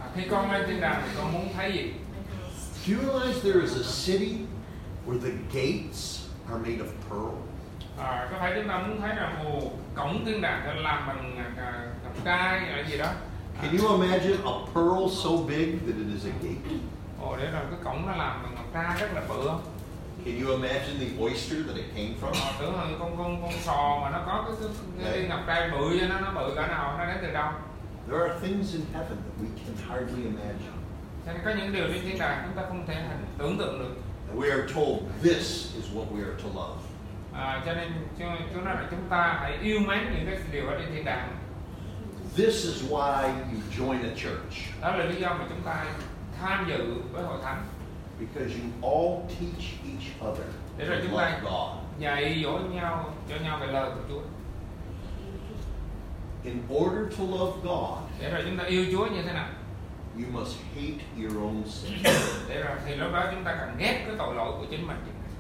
À, khi con lên thiên đàng thì con muốn thấy gì? Do you realize there is a city where the gates are made of pearl? À, có phải chúng ta muốn thấy là ồ, cổng thiên đàng phải làm bằng à, ngọc trai hay gì đó? Can you imagine a pearl so big that it is a gate? Ồ, để rồi cái cổng nó làm bằng ngọc trai rất là bự không? Can you imagine the oyster that it came from? Ờ, tưởng là con con con sò mà nó có cái, cái, cái ngọc trai bự cho nó nó bự cỡ nào, nó đến từ đâu? There are things in heaven that we can hardly imagine. Cho nên có những điều trên thiên đàng chúng ta không thể hình tưởng tượng được. And we are told this is what we are to love. À, cho nên chúng nó là chúng ta hãy yêu mến những cái điều ở trên thiên đàng. This is why you join a church. Đó là lý do mà chúng ta tham dự với hội thánh. Because you all teach each other Để rồi to chúng love ta God. dạy dỗ nhau cho nhau về lời của Chúa. In order to love God, Để rồi chúng ta yêu Chúa như thế nào? you must hate your own sin. Để rồi thì lúc đó chúng ta cần ghét cái tội lỗi của chính mình.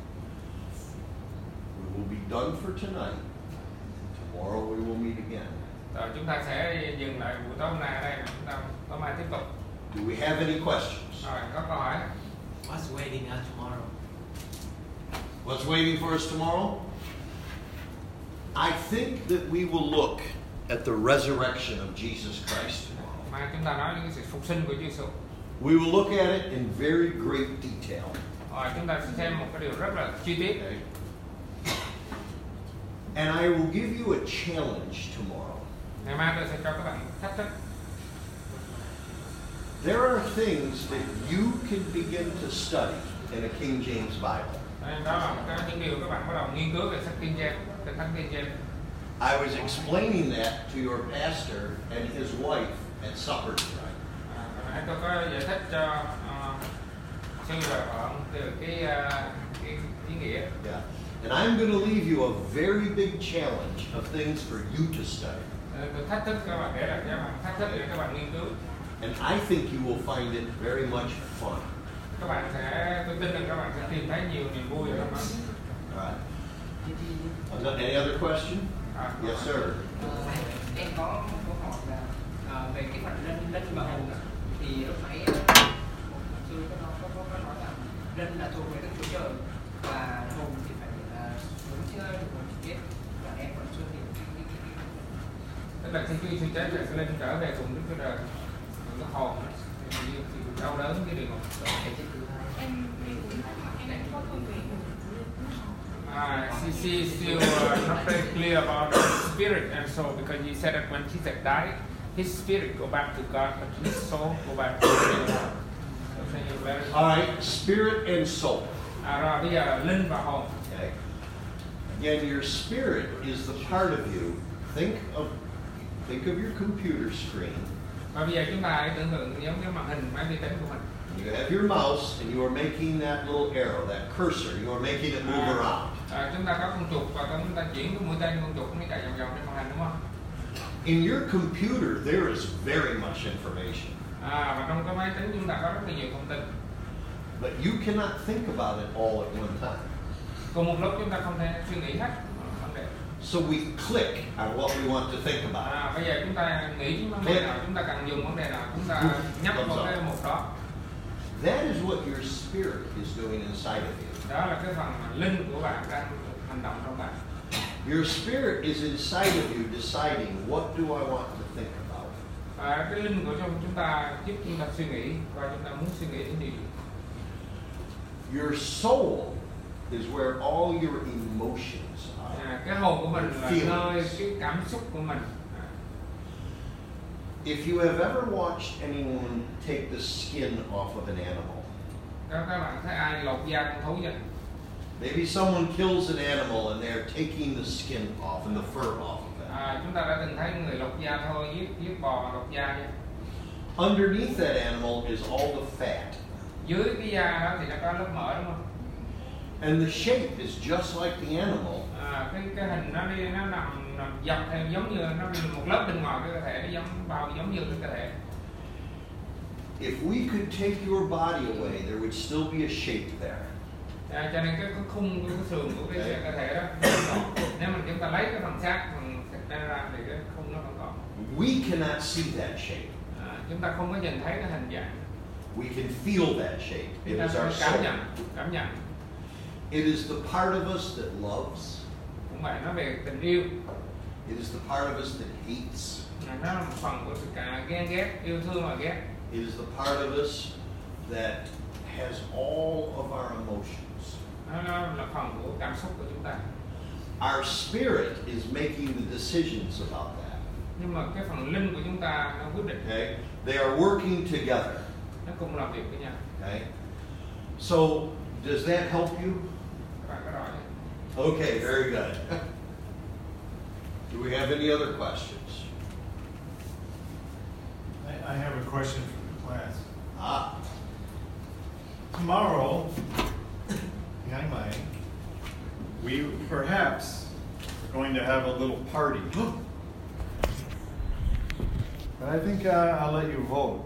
We will be done for tonight. Tomorrow we will meet again. Rồi chúng ta sẽ dừng lại buổi tối hôm nay ở đây và chúng ta tối mai tiếp tục. Do we have any questions? Rồi có câu hỏi. What's waiting us tomorrow? What's waiting for us tomorrow? I think that we will look at the resurrection of Jesus Christ tomorrow. Mai chúng ta nói đến cái sự phục sinh của Chúa Giêsu. We will look at it in very great detail. Rồi chúng ta sẽ xem một cái điều rất là chi tiết. Okay? And I will give you a challenge tomorrow. Ngày mai tôi sẽ cho các bạn thách thức. There are things that you can begin to study in a King James Bible. Đó là cái những điều các bạn bắt đầu nghiên cứu về sách King James, về thánh King James. I was explaining that to your pastor and his wife at supper tonight. À, hồi nãy tôi có giải thích cho uh, sư và vợ từ cái, uh, cái ý nghĩa. Yeah. And I'm going to leave you a very big challenge of things for you to study. Tôi thách thức các bạn để là các bạn thách thức để các bạn nghiên cứu. And I think you will find it very much fun. Các bạn sẽ, tôi tin rằng các bạn sẽ tìm thấy nhiều niềm vui ở trong đó. All right. Uh, Any other question? À, Yes, sir. Ờ, em có một câu hỏi là ờ, về cái phần linh linh và hồn á. Thì lúc nãy uh, sư có nói có, có, có nói là linh là thuộc về Đức Chúa Trời và hồn thì phải là đúng chưa được hồn chỉ biết, và em vẫn chưa hiểu cái cái cái cái Tức là khi khi sư chết là sẽ lên trở về cùng Đức Chúa Trời, cái hồn thì đau đớn cái điều ngục. Em em có công việc. Uh, she, she's still uh, not very clear about the spirit and soul, because he said that when Jesus died, his spirit go back to God, but his soul go back to God. All right, spirit and soul. À, rồi bây giờ linh và hồn. Okay. Again, your spirit is the part of you. Think of think of your computer screen. Và bây giờ chúng ta hãy tưởng tượng giống cái màn hình máy vi tính của mình. You have your mouse and you are making that little arrow, that cursor. You are making it move À, around. à, chúng ta có con chuột và chúng ta chuyển cái mũi tên con chuột nó chạy vòng vòng trên màn hình, đúng không? In your computer, there is very much information, À, và trong cái máy tính chúng ta có rất là nhiều thông tin. but you cannot think about it all at one time. Cùng một lúc chúng ta không thể suy nghĩ hết vấn đề. So we click on what we want to think about. À, bây giờ chúng ta nghĩ những vấn đề nào, chúng ta cần dùng vấn đề nào, chúng ta nhấp vào cái mục đó. That is what your spirit is doing inside of you. Đó là cái phần mà linh của bạn đang hành động trong bạn. Your spirit is inside of you deciding what do I want to think about. À, cái linh của trong chúng ta giúp chúng ta suy nghĩ và chúng ta muốn suy nghĩ đến điều gì. Your soul is where all your emotions are. À, cái hồn của mình là Feelings. nơi cái cảm xúc của mình. À, If you have ever watched anyone take the skin off of an animal, các các bạn thấy ai lột da con thú vậy? maybe someone kills an animal and they're taking the skin off and the fur off of it. À, chúng ta đã từng thấy người lột da thôi, giết giết bò lột da vậy. Underneath that animal is all the fat. Dưới cái da đó thì nó có lớp mỡ, đúng không? And the shape is just like the animal. À, cái cái hình nó đi nó nằm, nằm dọc theo giống như nó như một lớp bên ngoài cái cơ thể, nó giống bao giống như cái cơ thể. If we could take your body away, there would still be a shape there. À, cho nên cái, cái khung cái, cái sườn của cái Đấy. cơ thể đó, nếu mà chúng ta lấy cái phần xác phần thịt ra thì cái khung nó vẫn còn. We cannot see that shape. À, chúng ta không có nhìn thấy cái hình dạng, We can feel that shape. It chúng ta is có our cảm soul. nhận, cảm nhận. It is the part of us that loves. Cũng vậy, nói về tình yêu, It is the part of us that hates. là nó là một phần của sự cả ghen ghét, yêu thương và ghét. It is the part of us that has all of our emotions. Nó, nó là phần của cảm xúc của chúng ta. Our spirit is making the decisions about that. Nhưng mà cái phần linh của chúng ta nó quyết định, Okay? They are working together. nó cùng làm việc với nhau. Okay? So, does that help you? Các bạn có rõ chưa? Okay, very good. Do we have any other questions? I, I have a question for the class. Ah, Tomorrow, behind my, we perhaps are going to have a little party. But I think uh, I'll let you vote.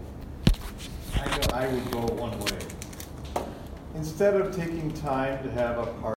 I, go, I would go one way. Instead of taking time to have a party,